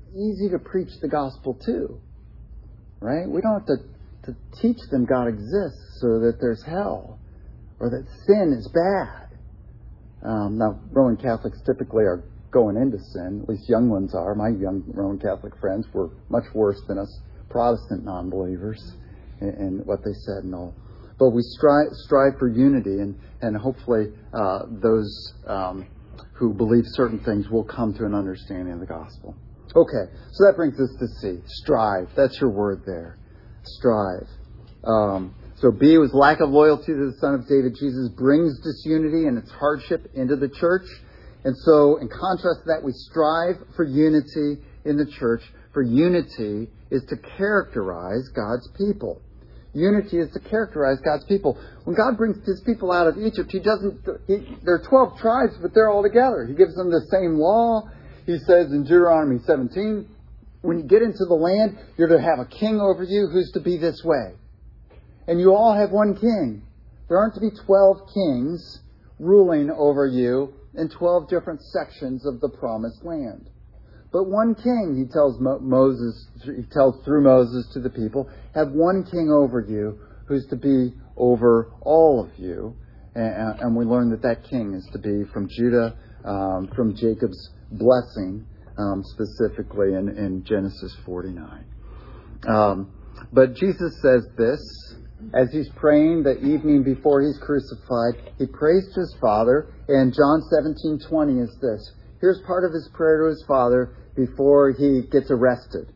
easy to preach the gospel to, right? We don't have to, to teach them God exists or that there's hell or that sin is bad. Um, now, Roman Catholics typically are going into sin, at least young ones are. My young Roman Catholic friends were much worse than us Protestant non-believers in, in what they said and all. But we strive, strive for unity, and, and hopefully uh, those um, who believe certain things will come to an understanding of the gospel. Okay, so that brings us to C. Strive. That's your word there. Strive. Um, so B was lack of loyalty to the Son of David. Jesus brings disunity and its hardship into the church. And so in contrast to that, we strive for unity in the church. For unity is to characterize God's people. Unity is to characterize God's people. When God brings His people out of Egypt, He doesn't. He, there are twelve tribes, but they're all together. He gives them the same law. He says in Deuteronomy seventeen, when you get into the land, you're to have a king over you who's to be this way. And you all have one king. There aren't to be twelve kings ruling over you in twelve different sections of the promised land. But one king, he tells Mo- Moses, he tells through Moses to the people, have one king over you who's to be over all of you. And, and we learn that that king is to be from Judah, um, from Jacob's blessing, um, specifically in, in Genesis forty-nine. Um, but Jesus says this, as he's praying the evening before he's crucified, he prays to his Father, and John seventeen twenty is this. Here's part of his prayer to his Father before he gets arrested.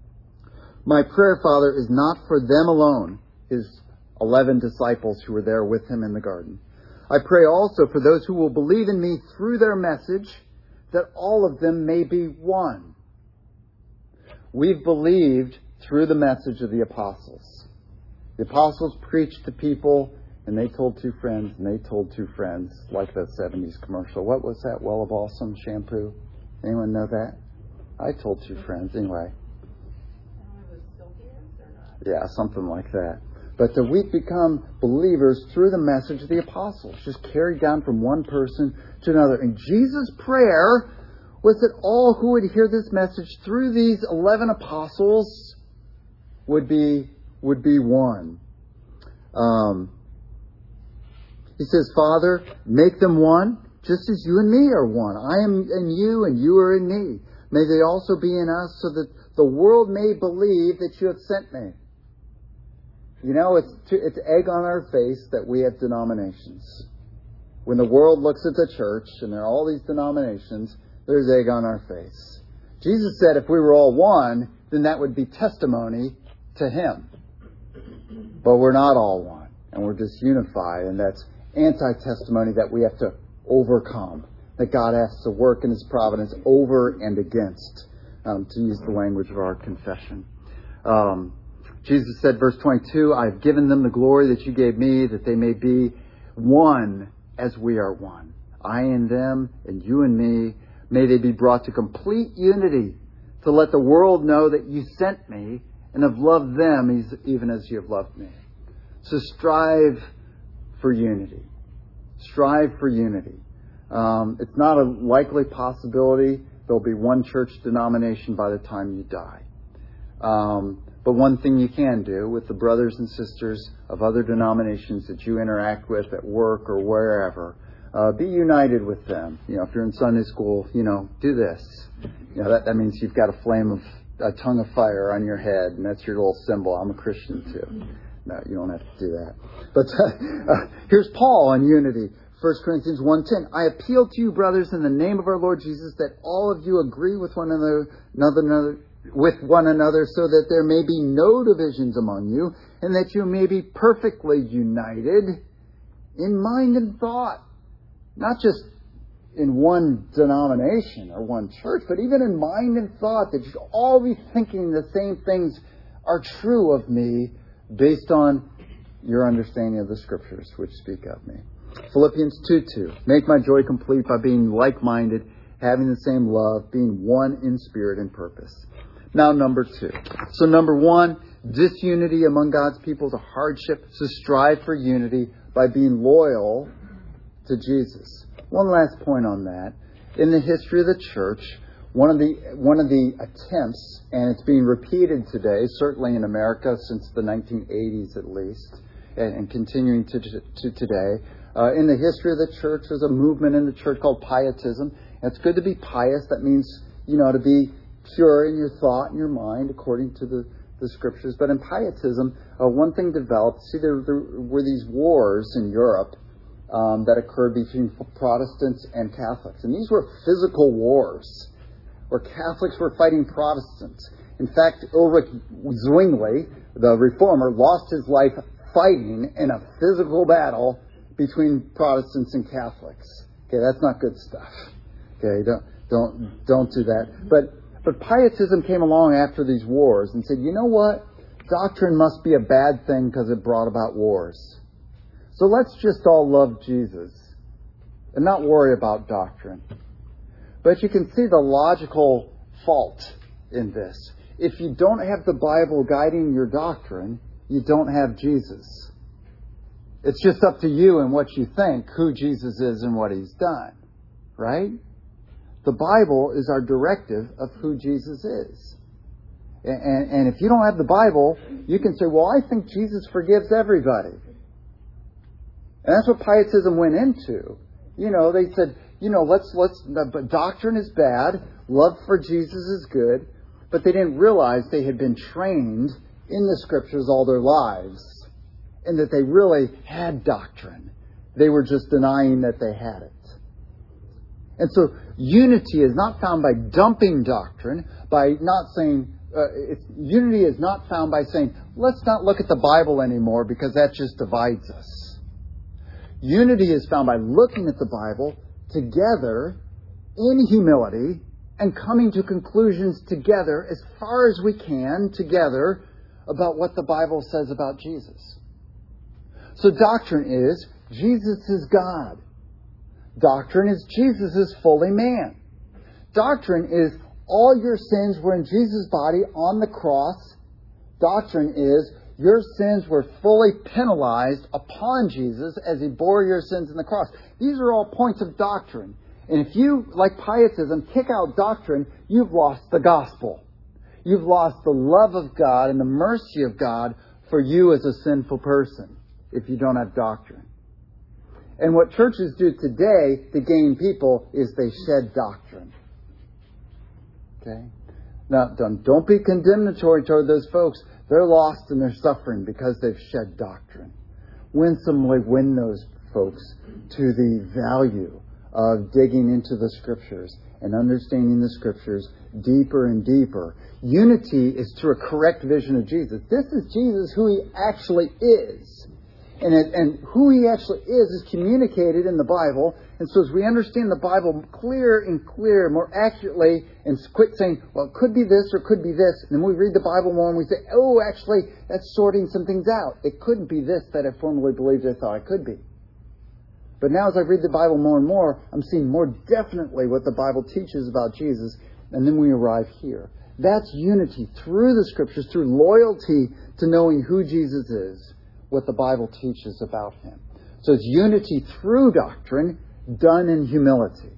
My prayer, Father, is not for them alone, his eleven disciples who were there with him in the garden. I pray also for those who will believe in me through their message, that all of them may be one. We've believed through the message of the apostles. The apostles preached to people, and they told two friends, and they told two friends, like the seventies commercial. What was that? Well of Awesome shampoo? Anyone know that? I told two friends. Anyway. Yeah, something like that. But that we've become believers through the message of the apostles, just carried down from one person to another. And Jesus' prayer was that all who would hear this message through these eleven apostles would be would be one. Um, he says, Father, make them one, just as you and me are one. I am in you, and you are in me. May they also be in us, so that the world may believe that you have sent me. You know, it's it's egg on our face that we have denominations. When the world looks at the church, and there are all these denominations, there's egg on our face. Jesus said if we were all one, then that would be testimony to Him. But we're not all one, and we're disunified, and that's anti-testimony that we have to overcome, that God has to work in His providence over and against, um, to use the language of our confession. Um, Jesus said, verse twenty-two, I've given them the glory that you gave me, that they may be one as we are one. I and them, and you and me. May they be brought to complete unity, to let the world know that you sent me and have loved them even as you have loved me. So strive for unity. Strive for unity. Um, it's not a likely possibility there'll be one church denomination by the time you die. Um, but one thing you can do with the brothers and sisters of other denominations that you interact with at work or wherever, uh, be united with them. You know, if you're in Sunday school, you know, do this. You know, that, that means you've got a flame of, a tongue of fire on your head, and that's your little symbol. I'm a Christian too. No, you don't have to do that. But uh, uh, here's Paul on unity. First Corinthians one ten. I appeal to you, brothers, in the name of our Lord Jesus, that all of you agree with one another, another, another with one another, so that there may be no divisions among you, and that you may be perfectly united in mind and thought. Not just in one denomination or one church, but even in mind and thought, that you should all be thinking the same things are true of me based on your understanding of the Scriptures, which speak of me. Philippians two two. Make my joy complete by being like-minded, having the same love, being one in spirit and purpose. Now, number two. So, number one, disunity among God's people is a hardship. So, strive for unity by being loyal to Jesus. One last point on that. In the history of the church, one of the one of the attempts, and it's being repeated today, certainly in America since the nineteen eighties at least, and, and continuing to, to today. Uh, in the history of the church, there's a movement in the church called pietism. And it's good to be pious. That means, you know, to be pure in your thought and your mind according to the, the scriptures. But in pietism, uh, one thing developed. See, there, there were these wars in Europe um, that occurred between Protestants and Catholics. And these were physical wars where Catholics were fighting Protestants. In fact, Ulrich Zwingli, the reformer, lost his life fighting in a physical battle between Protestants and Catholics. Okay, that's not good stuff. Okay, don't don't don't do that. But but pietism came along after these wars and said, you know what? Doctrine must be a bad thing because it brought about wars. So let's just all love Jesus and not worry about doctrine. But you can see the logical fault in this. If you don't have the Bible guiding your doctrine, you don't have Jesus. It's just up to you and what you think who Jesus is and what He's done. Right? The Bible is our directive of who Jesus is. And, and, and if you don't have the Bible, you can say, well, I think Jesus forgives everybody. And that's what pietism went into. You know, they said, you know, let's, let's, but doctrine is bad. Love for Jesus is good. But they didn't realize they had been trained in the Scriptures all their lives. And that they really had doctrine. They were just denying that they had it. And so unity is not found by dumping doctrine, by not saying, uh, it's, unity is not found by saying, let's not look at the Bible anymore because that just divides us. Unity is found by looking at the Bible together in humility and coming to conclusions together as far as we can together about what the Bible says about Jesus. So doctrine is Jesus is God. Doctrine is Jesus is fully man. Doctrine is all your sins were in Jesus' body on the cross. Doctrine is your sins were fully penalized upon Jesus as He bore your sins in the cross. These are all points of doctrine. And if you, like pietism, kick out doctrine, you've lost the gospel. You've lost the love of God and the mercy of God for you as a sinful person if you don't have doctrine. And what churches do today to gain people is they shed doctrine. Okay? Now, don't be condemnatory toward those folks. They're lost and they're suffering because they've shed doctrine. Winsomely win those folks to the value of digging into the Scriptures and understanding the Scriptures deeper and deeper. Unity is through a correct vision of Jesus. This is Jesus who He actually is. And, it, and who He actually is is communicated in the Bible. And so as we understand the Bible clearer and clearer, more accurately, and quit saying, well, it could be this or it could be this. And then we read the Bible more and we say, oh, actually, that's sorting some things out. It couldn't be this that I formerly believed I thought it could be. But now as I read the Bible more and more, I'm seeing more definitely what the Bible teaches about Jesus. And then we arrive here. That's unity through the Scriptures, through loyalty to knowing who Jesus is, what the Bible teaches about Him. So it's unity through doctrine done in humility.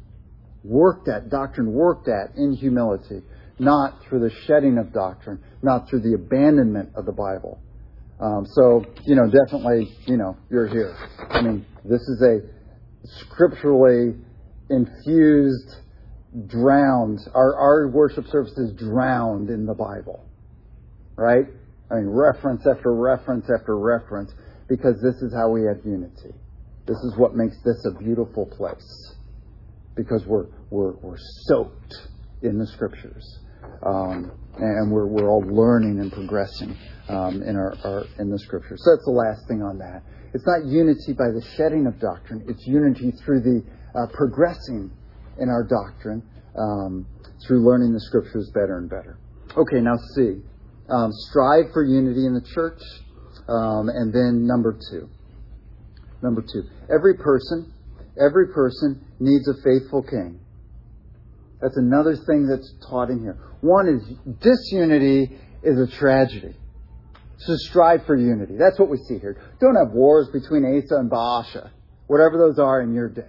Worked at, doctrine worked at in humility. Not through the shedding of doctrine. Not through the abandonment of the Bible. Um, so, you know, definitely, you know, you're here. I mean, this is a scripturally infused, drowned, our, our worship service is drowned in the Bible. Right? I mean, reference after reference after reference, because this is how we have unity. This is what makes this a beautiful place, because we're we're we're soaked in the Scriptures, um, and we're we're all learning and progressing um, in our, our in the Scriptures. So that's the last thing on that. It's not unity by the shedding of doctrine. It's unity through the uh, progressing in our doctrine um, through learning the Scriptures better and better. Okay, now C. Um, strive for unity in the church. Um, and then number two. Number two. Every person, every person needs a faithful king. That's another thing that's taught in here. One is disunity is a tragedy. So strive for unity. That's what we see here. Don't have wars between Asa and Baasha, whatever those are in your day.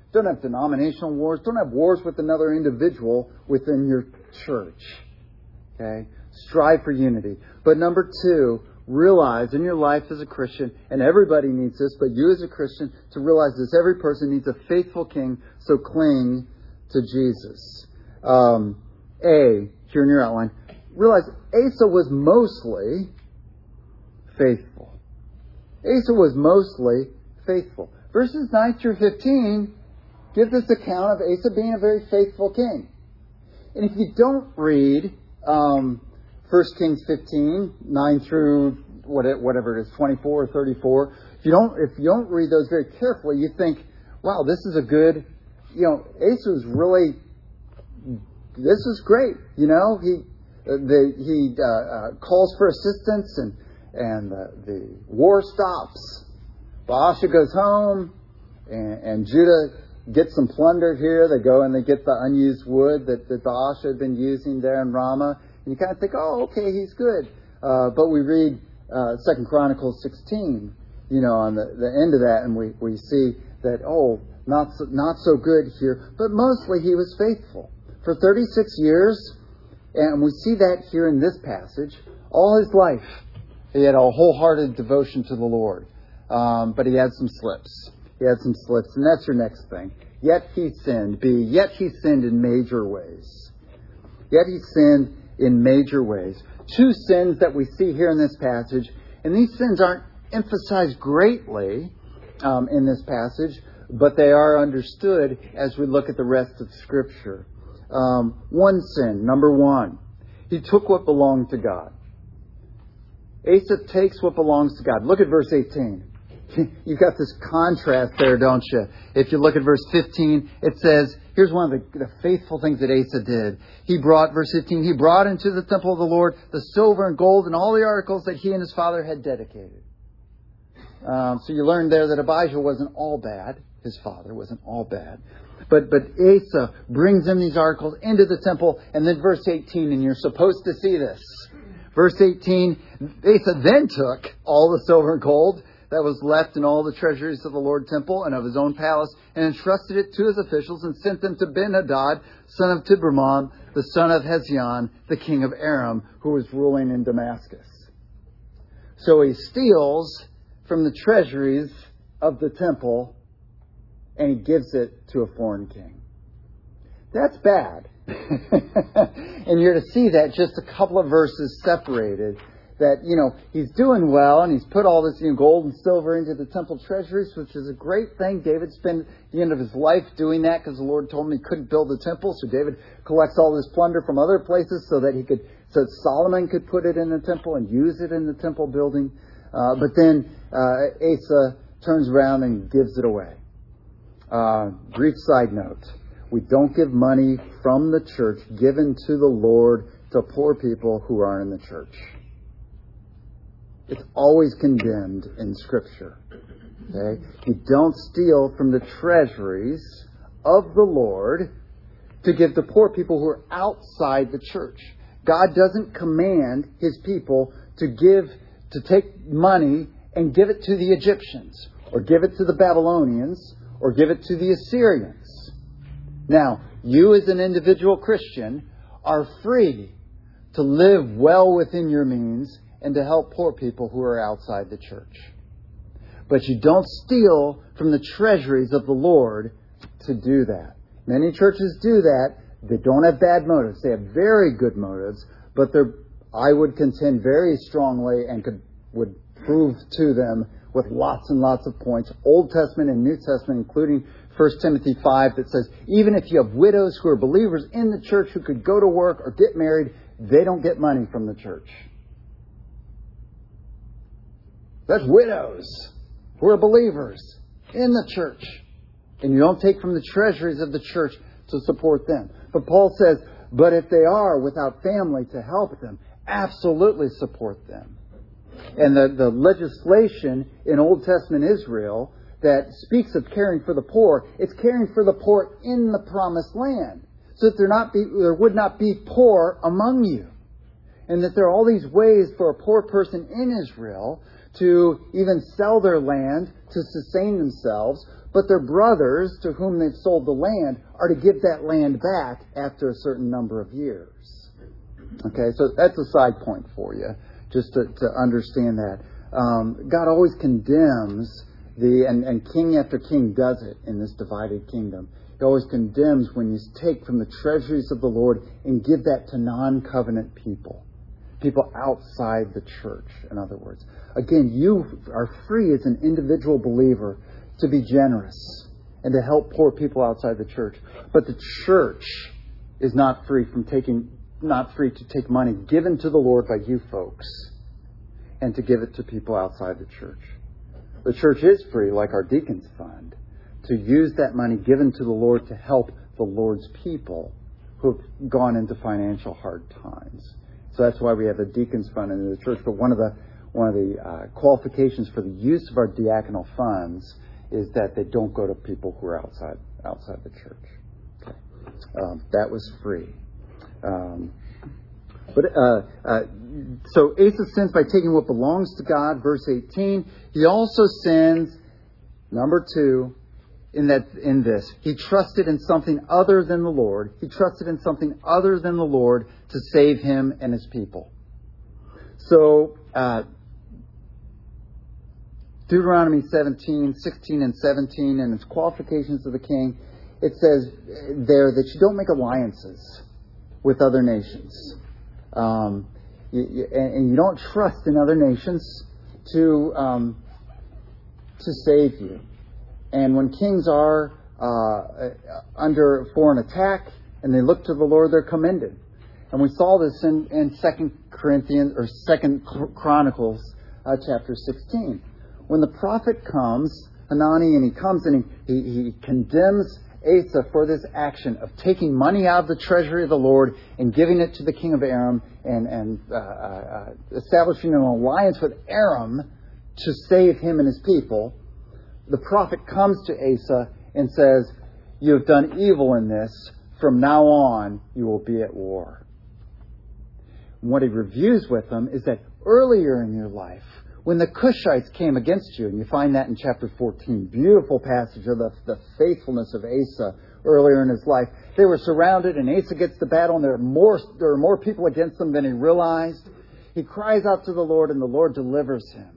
Don't have denominational wars. Don't have wars with another individual within your church. Okay? Strive for unity. But number two, realize in your life as a Christian, and everybody needs this, but you as a Christian, to realize this. Every person needs a faithful king, so cling to Jesus. Um, A, here in your outline, realize Asa was mostly faithful. Asa was mostly faithful. Verses nine through fifteen give this account of Asa being a very faithful king. And if you don't read um, First Kings fifteen, nine through whatever it is, twenty-four or thirty-four, if you don't if you don't read those very carefully, you think, wow, this is a good, you know, Asa was really, this is great. You know, he the he uh, uh, calls for assistance and and uh, the war stops. Baasha goes home and, and Judah gets some plunder here. They go and they get the unused wood that, that Baasha had been using there in Ramah. And you kind of think, oh, okay, he's good. Uh, but we read uh, Second Chronicles sixteen, you know, on the, the end of that, and we, we see that, oh, not so, not so good here. But mostly he was faithful. For thirty-six years, and we see that here in this passage, all his life, he had a wholehearted devotion to the Lord. Um, but he had some slips. He had some slips, and that's your next thing. Yet he sinned. B, yet he sinned in major ways. Yet he sinned in major ways. Two sins that we see here in this passage, and these sins aren't emphasized greatly um, in this passage, but they are understood as we look at the rest of Scripture. Um, one sin, number one, he took what belonged to God. Asa takes what belongs to God. Look at verse eighteen. You've got this contrast there, don't you? If you look at verse fifteen, it says, here's one of the, the faithful things that Asa did. He brought, verse fifteen, he brought into the temple of the Lord the silver and gold and all the articles that he and his father had dedicated. Um, so you learn there that Abijah wasn't all bad. His father wasn't all bad. But but Asa brings in these articles into the temple. And then verse eighteen, and you're supposed to see this. Verse eighteen, Asa then took all the silver and gold that was left in all the treasuries of the Lord temple and of his own palace, and entrusted it to his officials, and sent them to Ben-Hadad, son of Tibramon, the son of Hezion, the king of Aram, who was ruling in Damascus. So he steals from the treasuries of the temple, and he gives it to a foreign king. That's bad. And you're to see that just a couple of verses separated. That, you know, he's doing well, and he's put all this, you know, gold and silver into the temple treasuries, which is a great thing. David spent the end of his life doing that because the Lord told him he couldn't build the temple. So David collects all this plunder from other places so that he could, so that Solomon could put it in the temple and use it in the temple building. Uh, but then uh, Asa turns around and gives it away. Uh, brief side note. We don't give money from the church given to the Lord to poor people who aren't in the church. It's always condemned in Scripture. Okay? You don't steal from the treasuries of the Lord to give to poor people who are outside the church. God doesn't command His people to give, to take money and give it to the Egyptians, or give it to the Babylonians, or give it to the Assyrians. Now, you as an individual Christian are free to live well within your means and to help poor people who are outside the church. But you don't steal from the treasuries of the Lord to do that. Many churches do that. They don't have bad motives. They have very good motives, but they're, I would contend very strongly and could would prove to them with lots and lots of points, Old Testament and New Testament, including First Timothy five, that says even if you have widows who are believers in the church who could go to work or get married, they don't get money from the church. That's widows who are believers in the church. And you don't take from the treasuries of the church to support them. But Paul says, but if they are without family to help them, absolutely support them. And the, the legislation in Old Testament Israel that speaks of caring for the poor, it's caring for the poor in the promised land. So that there, not be, there would not be poor among you. And that there are all these ways for a poor person in Israel to even sell their land to sustain themselves, But their brothers, to whom they've sold the land, are to give that land back after a certain number of years. Okay, so that's a side point for you, just to, to understand that. Um, God always condemns the, and, and king after king does it in this divided kingdom. He always condemns when you take from the treasuries of the Lord and give that to non-covenant people. People outside the church, in other words. Again, you are free as an individual believer to be generous and to help poor people outside the church. But the church is not free from taking, not free to take money given to the Lord by you folks and to give it to people outside the church. The church is free, like our deacons fund, to use that money given to the Lord to help the Lord's people who have gone into financial hard times. So that's why we have a deacons fund in the church. But one of the one of the uh, qualifications for the use of our diaconal funds is that they don't go to people who are outside outside the church. Okay. Um, that was free. Um, but uh, uh, so Asa sins by taking what belongs to God. Verse eighteen. He also sins. Number two. In that, in this, he trusted in something other than the Lord. He trusted in something other than the Lord to save him and his people. So, uh, Deuteronomy seventeen, sixteen, and seventeen, and its qualifications of the king, it says there that you don't make alliances with other nations, um, you, you, and you don't trust in other nations to um, to save you. And when kings are uh, under foreign attack and they look to the Lord, they're commended. And we saw this in, in Second Corinthians or Second Chronicles uh, chapter sixteen. When the prophet comes, Hanani, and he comes and he, he, he condemns Asa for this action of taking money out of the treasury of the Lord and giving it to the king of Aram and, and uh, uh, establishing an alliance with Aram to save him and his people. The prophet comes to Asa and says, "You have done evil in this. From now on, you will be at war." And what he reviews with them is that earlier in your life, when the Cushites came against you, and you find that in chapter fourteen, beautiful passage of the, the faithfulness of Asa earlier in his life. They were surrounded, and Asa gets to battle, and there are more, there are more people against them than he realized. He cries out to the Lord, and the Lord delivers him.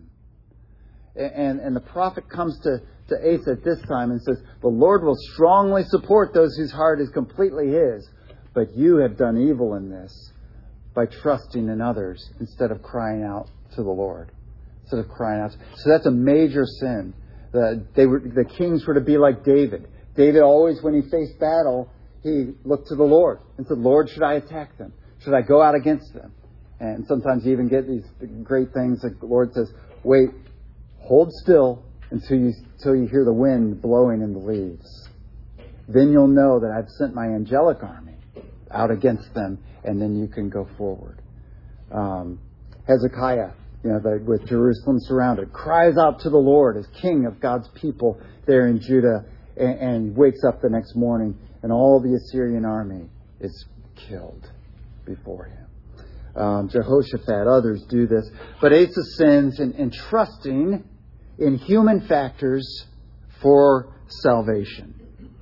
And, and the prophet comes to, to Asa at this time and says, "The Lord will strongly support those whose heart is completely his. But you have done evil in this by trusting in others instead of crying out to the Lord." Instead of crying out. So that's a major sin. The, they were, the kings were to be like David. David always, when he faced battle, he looked to the Lord and said, "Lord, should I attack them? Should I go out against them?" And sometimes you even get these great things that the Lord says, "Wait, hold still until you until you hear the wind blowing in the leaves. Then you'll know that I've sent my angelic army out against them, and then you can go forward." Um, Hezekiah, you know, the, with Jerusalem surrounded, cries out to the Lord as king of God's people there in Judah, and, and wakes up the next morning, and all the Assyrian army is killed before him. Um, Jehoshaphat, others do this. But Asa sins in, in trusting in human factors for salvation.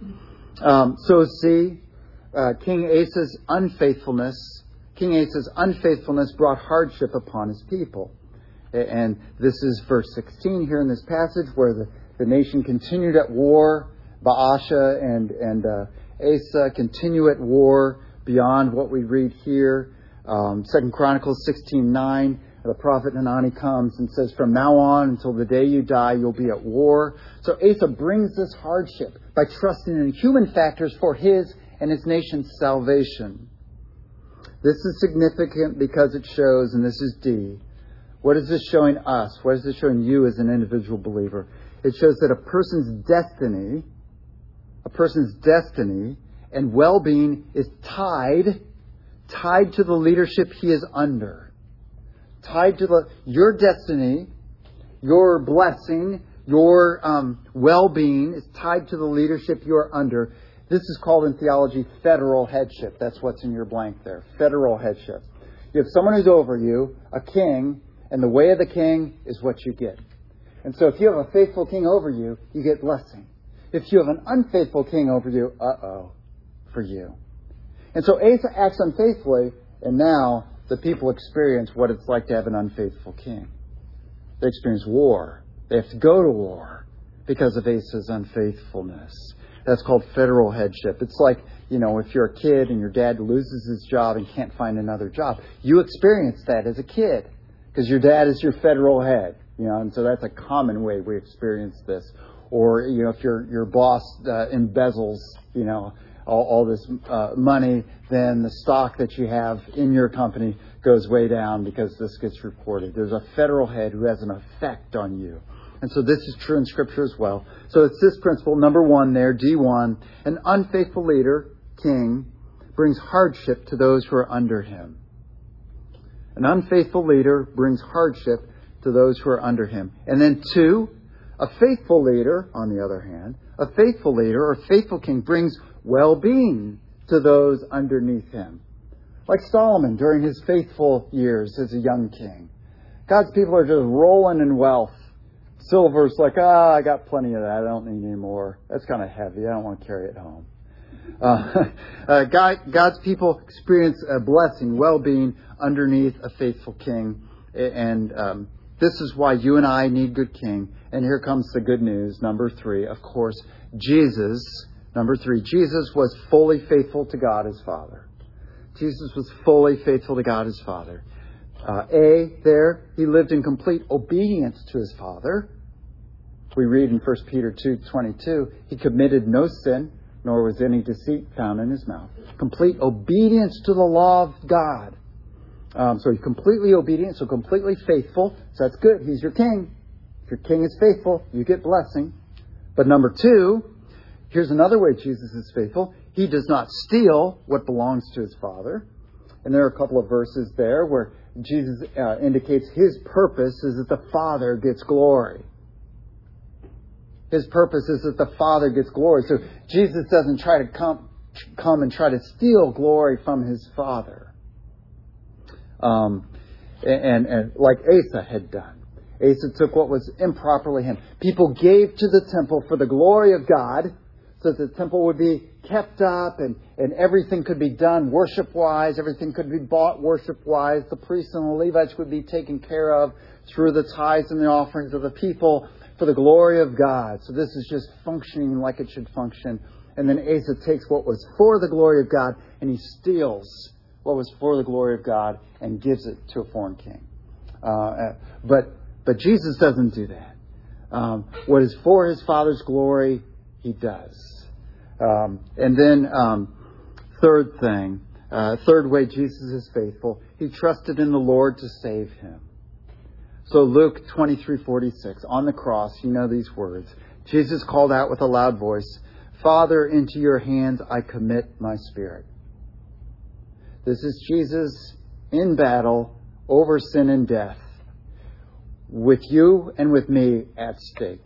Um, so see, uh, King Asa's unfaithfulness, King Asa's unfaithfulness brought hardship upon his people. And this is verse sixteen here in this passage, where the, the nation continued at war. Baasha and, and uh, Asa continue at war beyond what we read here. Um, Second Chronicles sixteen nine, the prophet Hanani comes and says, "From now on until the day you die, you'll be at war." So Asa brings this hardship by trusting in human factors for his and his nation's salvation. This is significant because it shows, and this is D, what is this showing us? What is this showing you as an individual believer? It shows that a person's destiny, a person's destiny and well-being is tied tied to the leadership he is under. Tied to the your destiny, your blessing, your um, well-being is tied to the leadership you are under. This is called in theology federal headship. That's what's in your blank there. Federal headship. You have someone who's over you, a king, and the way of the king is what you get. And so if you have a faithful king over you, you get blessing. If you have an unfaithful king over you, uh-oh, for you. And so Asa acts unfaithfully, and now the people experience what it's like to have an unfaithful king. They experience war. They have to go to war because of Asa's unfaithfulness. That's called federal headship. It's like, you know, if you're a kid and your dad loses his job and can't find another job. You experience that as a kid because your dad is your federal head. You know, and so that's a common way we experience this. Or, you know, if your your boss uh, embezzles, you know, all, all this uh, money, then the stock that you have in your company goes way down because this gets reported. There's a federal head who has an effect on you. And so this is true in Scripture as well. So it's this principle, number one there, D one. An unfaithful leader, king, brings hardship to those who are under him. An unfaithful leader brings hardship to those who are under him. And then two, a faithful leader, on the other hand, a faithful leader or faithful king brings well-being to those underneath him. Like Solomon during his faithful years as a young king. God's people are just rolling in wealth. Silver's like, ah, I got plenty of that. I don't need any more. That's kind of heavy. I don't want to carry it home. Uh, uh, God, God's people experience a blessing, well-being underneath a faithful king. And um, this is why you and I need good king. And here comes the good news. Number three, of course, Jesus. Number three, Jesus was fully faithful to God his Father. Jesus was fully faithful to God his Father. Uh, A, there, he lived in complete obedience to his Father. We read in First Peter two twenty-two, he committed no sin, nor was any deceit found in his mouth. Complete obedience to the law of God. Um, so he's completely obedient, so completely faithful. So that's good. He's your king. If your king is faithful, you get blessing. But number two, here's another way Jesus is faithful. He does not steal what belongs to his Father. And there are a couple of verses there where Jesus uh, indicates his purpose is that the Father gets glory. His purpose is that the Father gets glory. So Jesus doesn't try to come, come and try to steal glory from his Father. Um, and, and like Asa had done. Asa took what was improperly him. People gave to the temple for the glory of God, so that the temple would be kept up and, and everything could be done worship-wise. Everything could be bought worship-wise. The priests and the Levites would be taken care of through the tithes and the offerings of the people for the glory of God. So this is just functioning like it should function. And then Asa takes what was for the glory of God and he steals what was for the glory of God and gives it to a foreign king. Uh, but but Jesus doesn't do that. Um, what is for his Father's glory, he does. Um, and then, um, third thing, uh, third way Jesus is faithful, he trusted in the Lord to save him. So Luke twenty-three forty-six, on the cross, you know these words. Jesus called out with a loud voice, Father, into your hands I commit my spirit. This is Jesus in battle over sin and death, with you and with me at stake.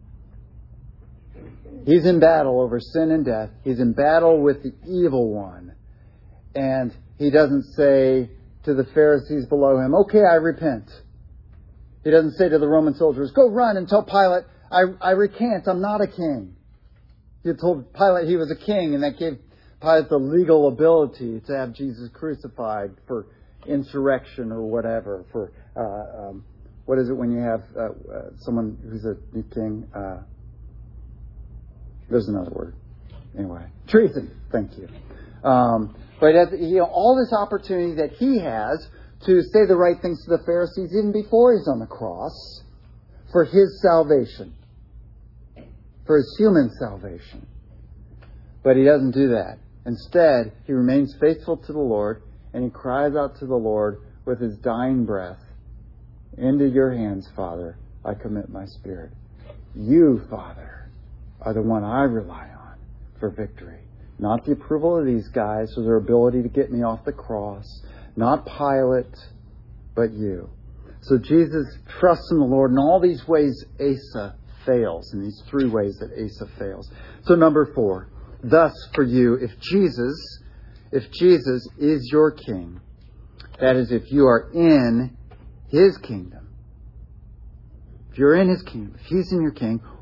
He's in battle over sin and death. He's in battle with the evil one. And he doesn't say to the Pharisees below him, okay, I repent. He doesn't say to the Roman soldiers, go run and tell Pilate, I, I recant, I'm not a king. He told Pilate he was a king, and that gave Pilate the legal ability to have Jesus crucified for insurrection or whatever. For uh, um, what is it when you have uh, uh, someone who's a new king? Uh, There's another word. Anyway, treason. Thank you. Um, but as, you know, all this opportunity that he has to say the right things to the Pharisees even before he's on the cross for his salvation, for his human salvation. But he doesn't do that. Instead, he remains faithful to the Lord and he cries out to the Lord with his dying breath, into your hands, Father, I commit my spirit. You, Father, are the one I rely on for victory. Not the approval of these guys or their ability to get me off the cross. Not Pilate, but you. So Jesus trusts in the Lord in all these ways Asa fails. In these three ways that Asa fails. So number four. Thus for you, if Jesus, if Jesus is your king, that is, if you are in his kingdom, if you're in his kingdom, if he's in your king,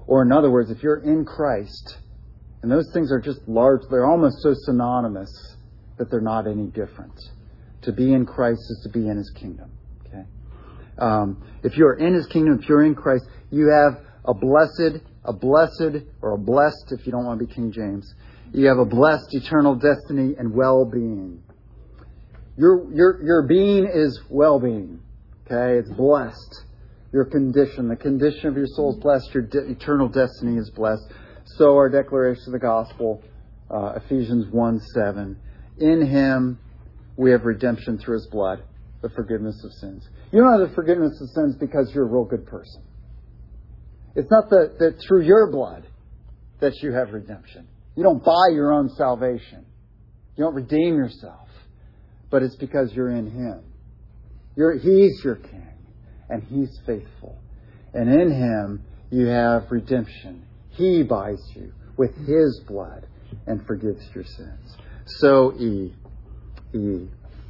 Or in other words, if you're in Christ, and those things are just large, they're almost so synonymous that they're not any different. To be in Christ is to be in His kingdom. Okay. Um, if you're in His kingdom, if you're in Christ, you have a blessed, a blessed, or a blessed, if you don't want to be King James, you have a blessed eternal destiny and well-being. Your your your being is well-being. Okay, it's blessed. Your condition, the condition of your soul is blessed. Your de- eternal destiny is blessed. So our declaration of the gospel, uh, Ephesians one seven. In Him we have redemption through His blood, the forgiveness of sins. You don't have the forgiveness of sins because you're a real good person. It's not that, that through your blood that you have redemption. You don't buy your own salvation. You don't redeem yourself. But it's because you're in Him. You're, He's your King. And He's faithful. And in Him you have redemption. He buys you with His blood and forgives your sins. So E. E.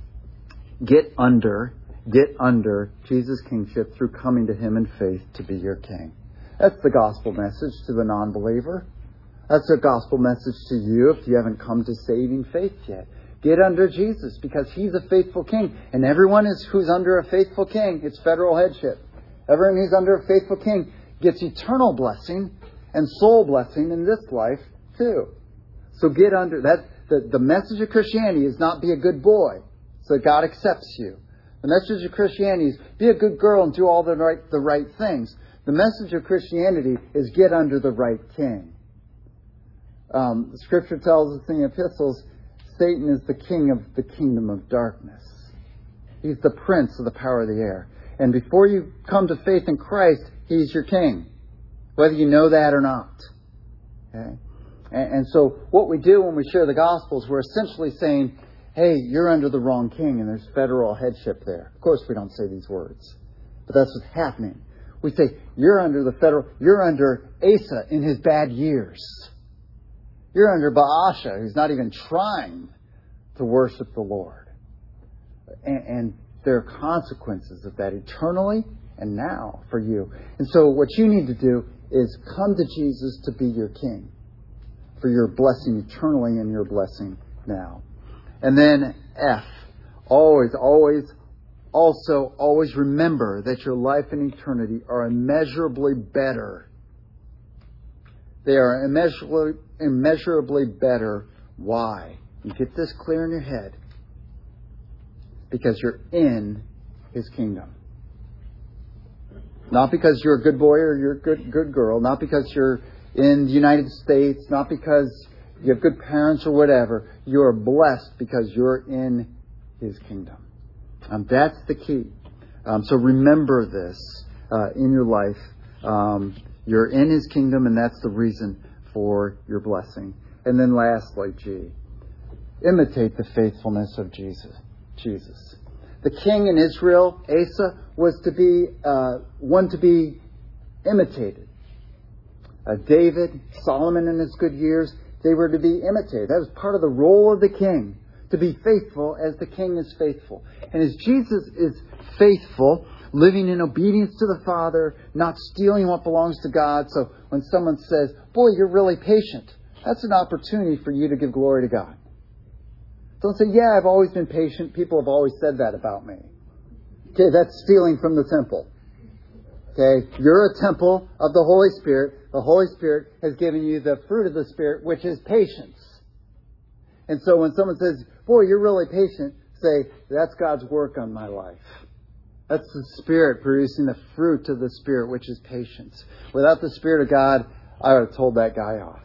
Get under, get under Jesus' kingship through coming to Him in faith to be your King. That's the gospel message to the non-believer. That's the gospel message to you if you haven't come to saving faith yet. Get under Jesus because He's a faithful King. And everyone is who's under a faithful King, it's federal headship. Everyone who's under a faithful King gets eternal blessing and soul blessing in this life too. So get under that. The, the message of Christianity is not be a good boy so that God accepts you. The message of Christianity is be a good girl and do all the right, the right things. The message of Christianity is get under the right King. Um, the Scripture tells us in the epistles, Satan is the king of the kingdom of darkness. He's the prince of the power of the air. And before you come to faith in Christ, He's your king, whether you know that or not. Okay? And, and so what we do when we share the Gospels, we're essentially saying, hey, you're under the wrong king and there's federal headship there. Of course we don't say these words, but that's what's happening. We say, you're under the federal, you're under Asa in his bad years. You're under Baasha, who's not even trying to worship the Lord. And, and there are consequences of that eternally and now for you. And so what you need to do is come to Jesus to be your King. For your blessing eternally and your blessing now. And then F. Always, always, also, always remember that your life and eternity are immeasurably better. They are immeasurably, immeasurably better. Why? You get this clear in your head. Because you're in His kingdom. Not because you're a good boy or you're a good, good girl. Not because you're in the United States. Not because you have good parents or whatever. You are blessed because you're in His kingdom. Um, that's the key. Um, so remember this uh, in your life. Um, you're in His kingdom, and that's the reason for your blessing. And then lastly, G, imitate the faithfulness of Jesus. Jesus. The king in Israel, Asa, was to be uh, one to be imitated. Uh, David, Solomon in his good years, they were to be imitated. That was part of the role of the king, to be faithful as the king is faithful. And as Jesus is faithful, living in obedience to the Father, not stealing what belongs to God. So when someone says, boy, you're really patient, that's an opportunity for you to give glory to God. Don't say, yeah, I've always been patient. People have always said that about me. Okay, that's stealing from the temple. Okay, you're a temple of the Holy Spirit. The Holy Spirit has given you the fruit of the Spirit, which is patience. And so when someone says, boy, you're really patient, say, that's God's work on my life. That's the Spirit producing the fruit of the Spirit, which is patience. Without the Spirit of God, I would have told that guy off.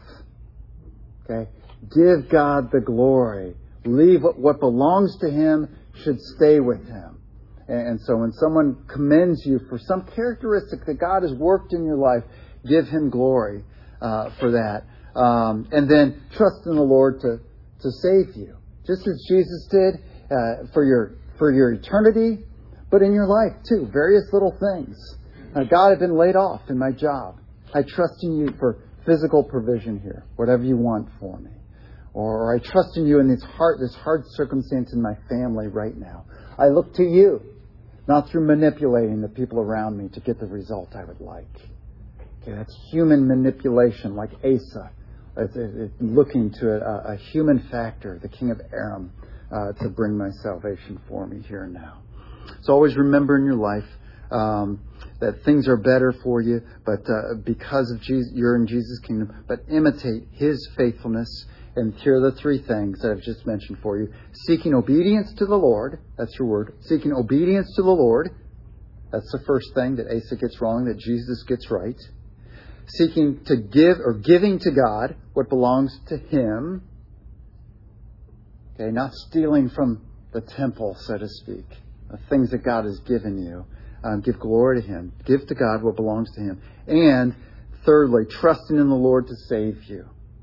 Okay? Give God the glory. Leave what, what belongs to Him should stay with Him. And, and so when someone commends you for some characteristic that God has worked in your life, give Him glory uh, for that. Um, and then trust in the Lord to, to save you. Just as Jesus did uh, for your for your eternity, but in your life too. Various little things. Uh, God, I've been laid off in my job. I trust in you for physical provision here. Whatever you want for me. Or I trust in you in this hard, this hard circumstance in my family right now. I look to you, not through manipulating the people around me to get the result I would like. Okay, that's human manipulation, like Asa. It's, it's looking to a, a human factor, the king of Aram, uh, to bring my salvation for me here and now. So always remember in your life um, that things are better for you, but uh, because of Jesus, you're in Jesus' kingdom. But imitate His faithfulness. And here are the three things that I've just mentioned for you: seeking obedience to the Lord. That's your word. Seeking obedience to the Lord. That's the first thing that Asa gets wrong, that Jesus gets right. Seeking to give or giving to God what belongs to Him. Okay, not stealing from the temple, so to speak. The things that God has given you. Um, give glory to Him. Give to God what belongs to Him. And thirdly, trusting in the Lord to save you.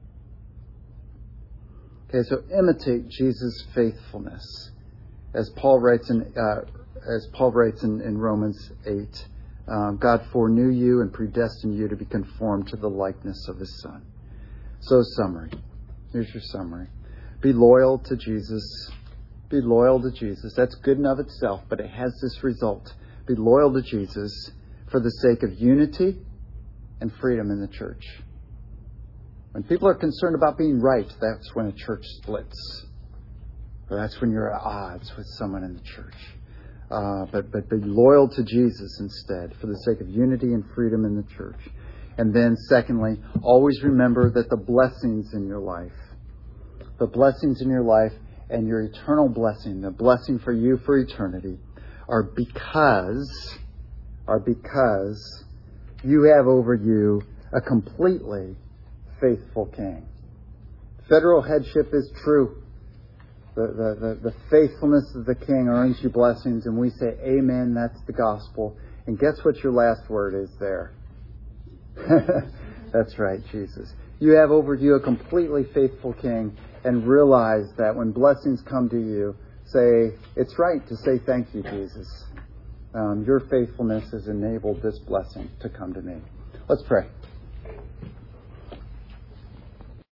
Okay, so imitate Jesus' faithfulness, as Paul writes in uh, as Paul writes in, in Romans eight. Um, God foreknew you and predestined you to be conformed to the likeness of His Son. So, summary. Here's your summary: be loyal to Jesus. Be loyal to Jesus. That's good in of itself, but it has this result: be loyal to Jesus for the sake of unity and freedom in the church. When people are concerned about being right, that's when a church splits. Or that's when you're at odds with someone in the church. Uh, but, but be loyal to Jesus instead for the sake of unity and freedom in the church. And then secondly, always remember that the blessings in your life, the blessings in your life and your eternal blessing, the blessing for you for eternity, are because, are because you have over you a completely faithful king. Federal headship is true. The, the, the, the faithfulness of the king earns you blessings, and we say, amen, that's the gospel. And guess what your last word is there? That's right, Jesus. You have over you a completely faithful king, and realize that when blessings come to you, say, it's right to say thank you, Jesus. Um, your faithfulness has enabled this blessing to come to me. Let's pray.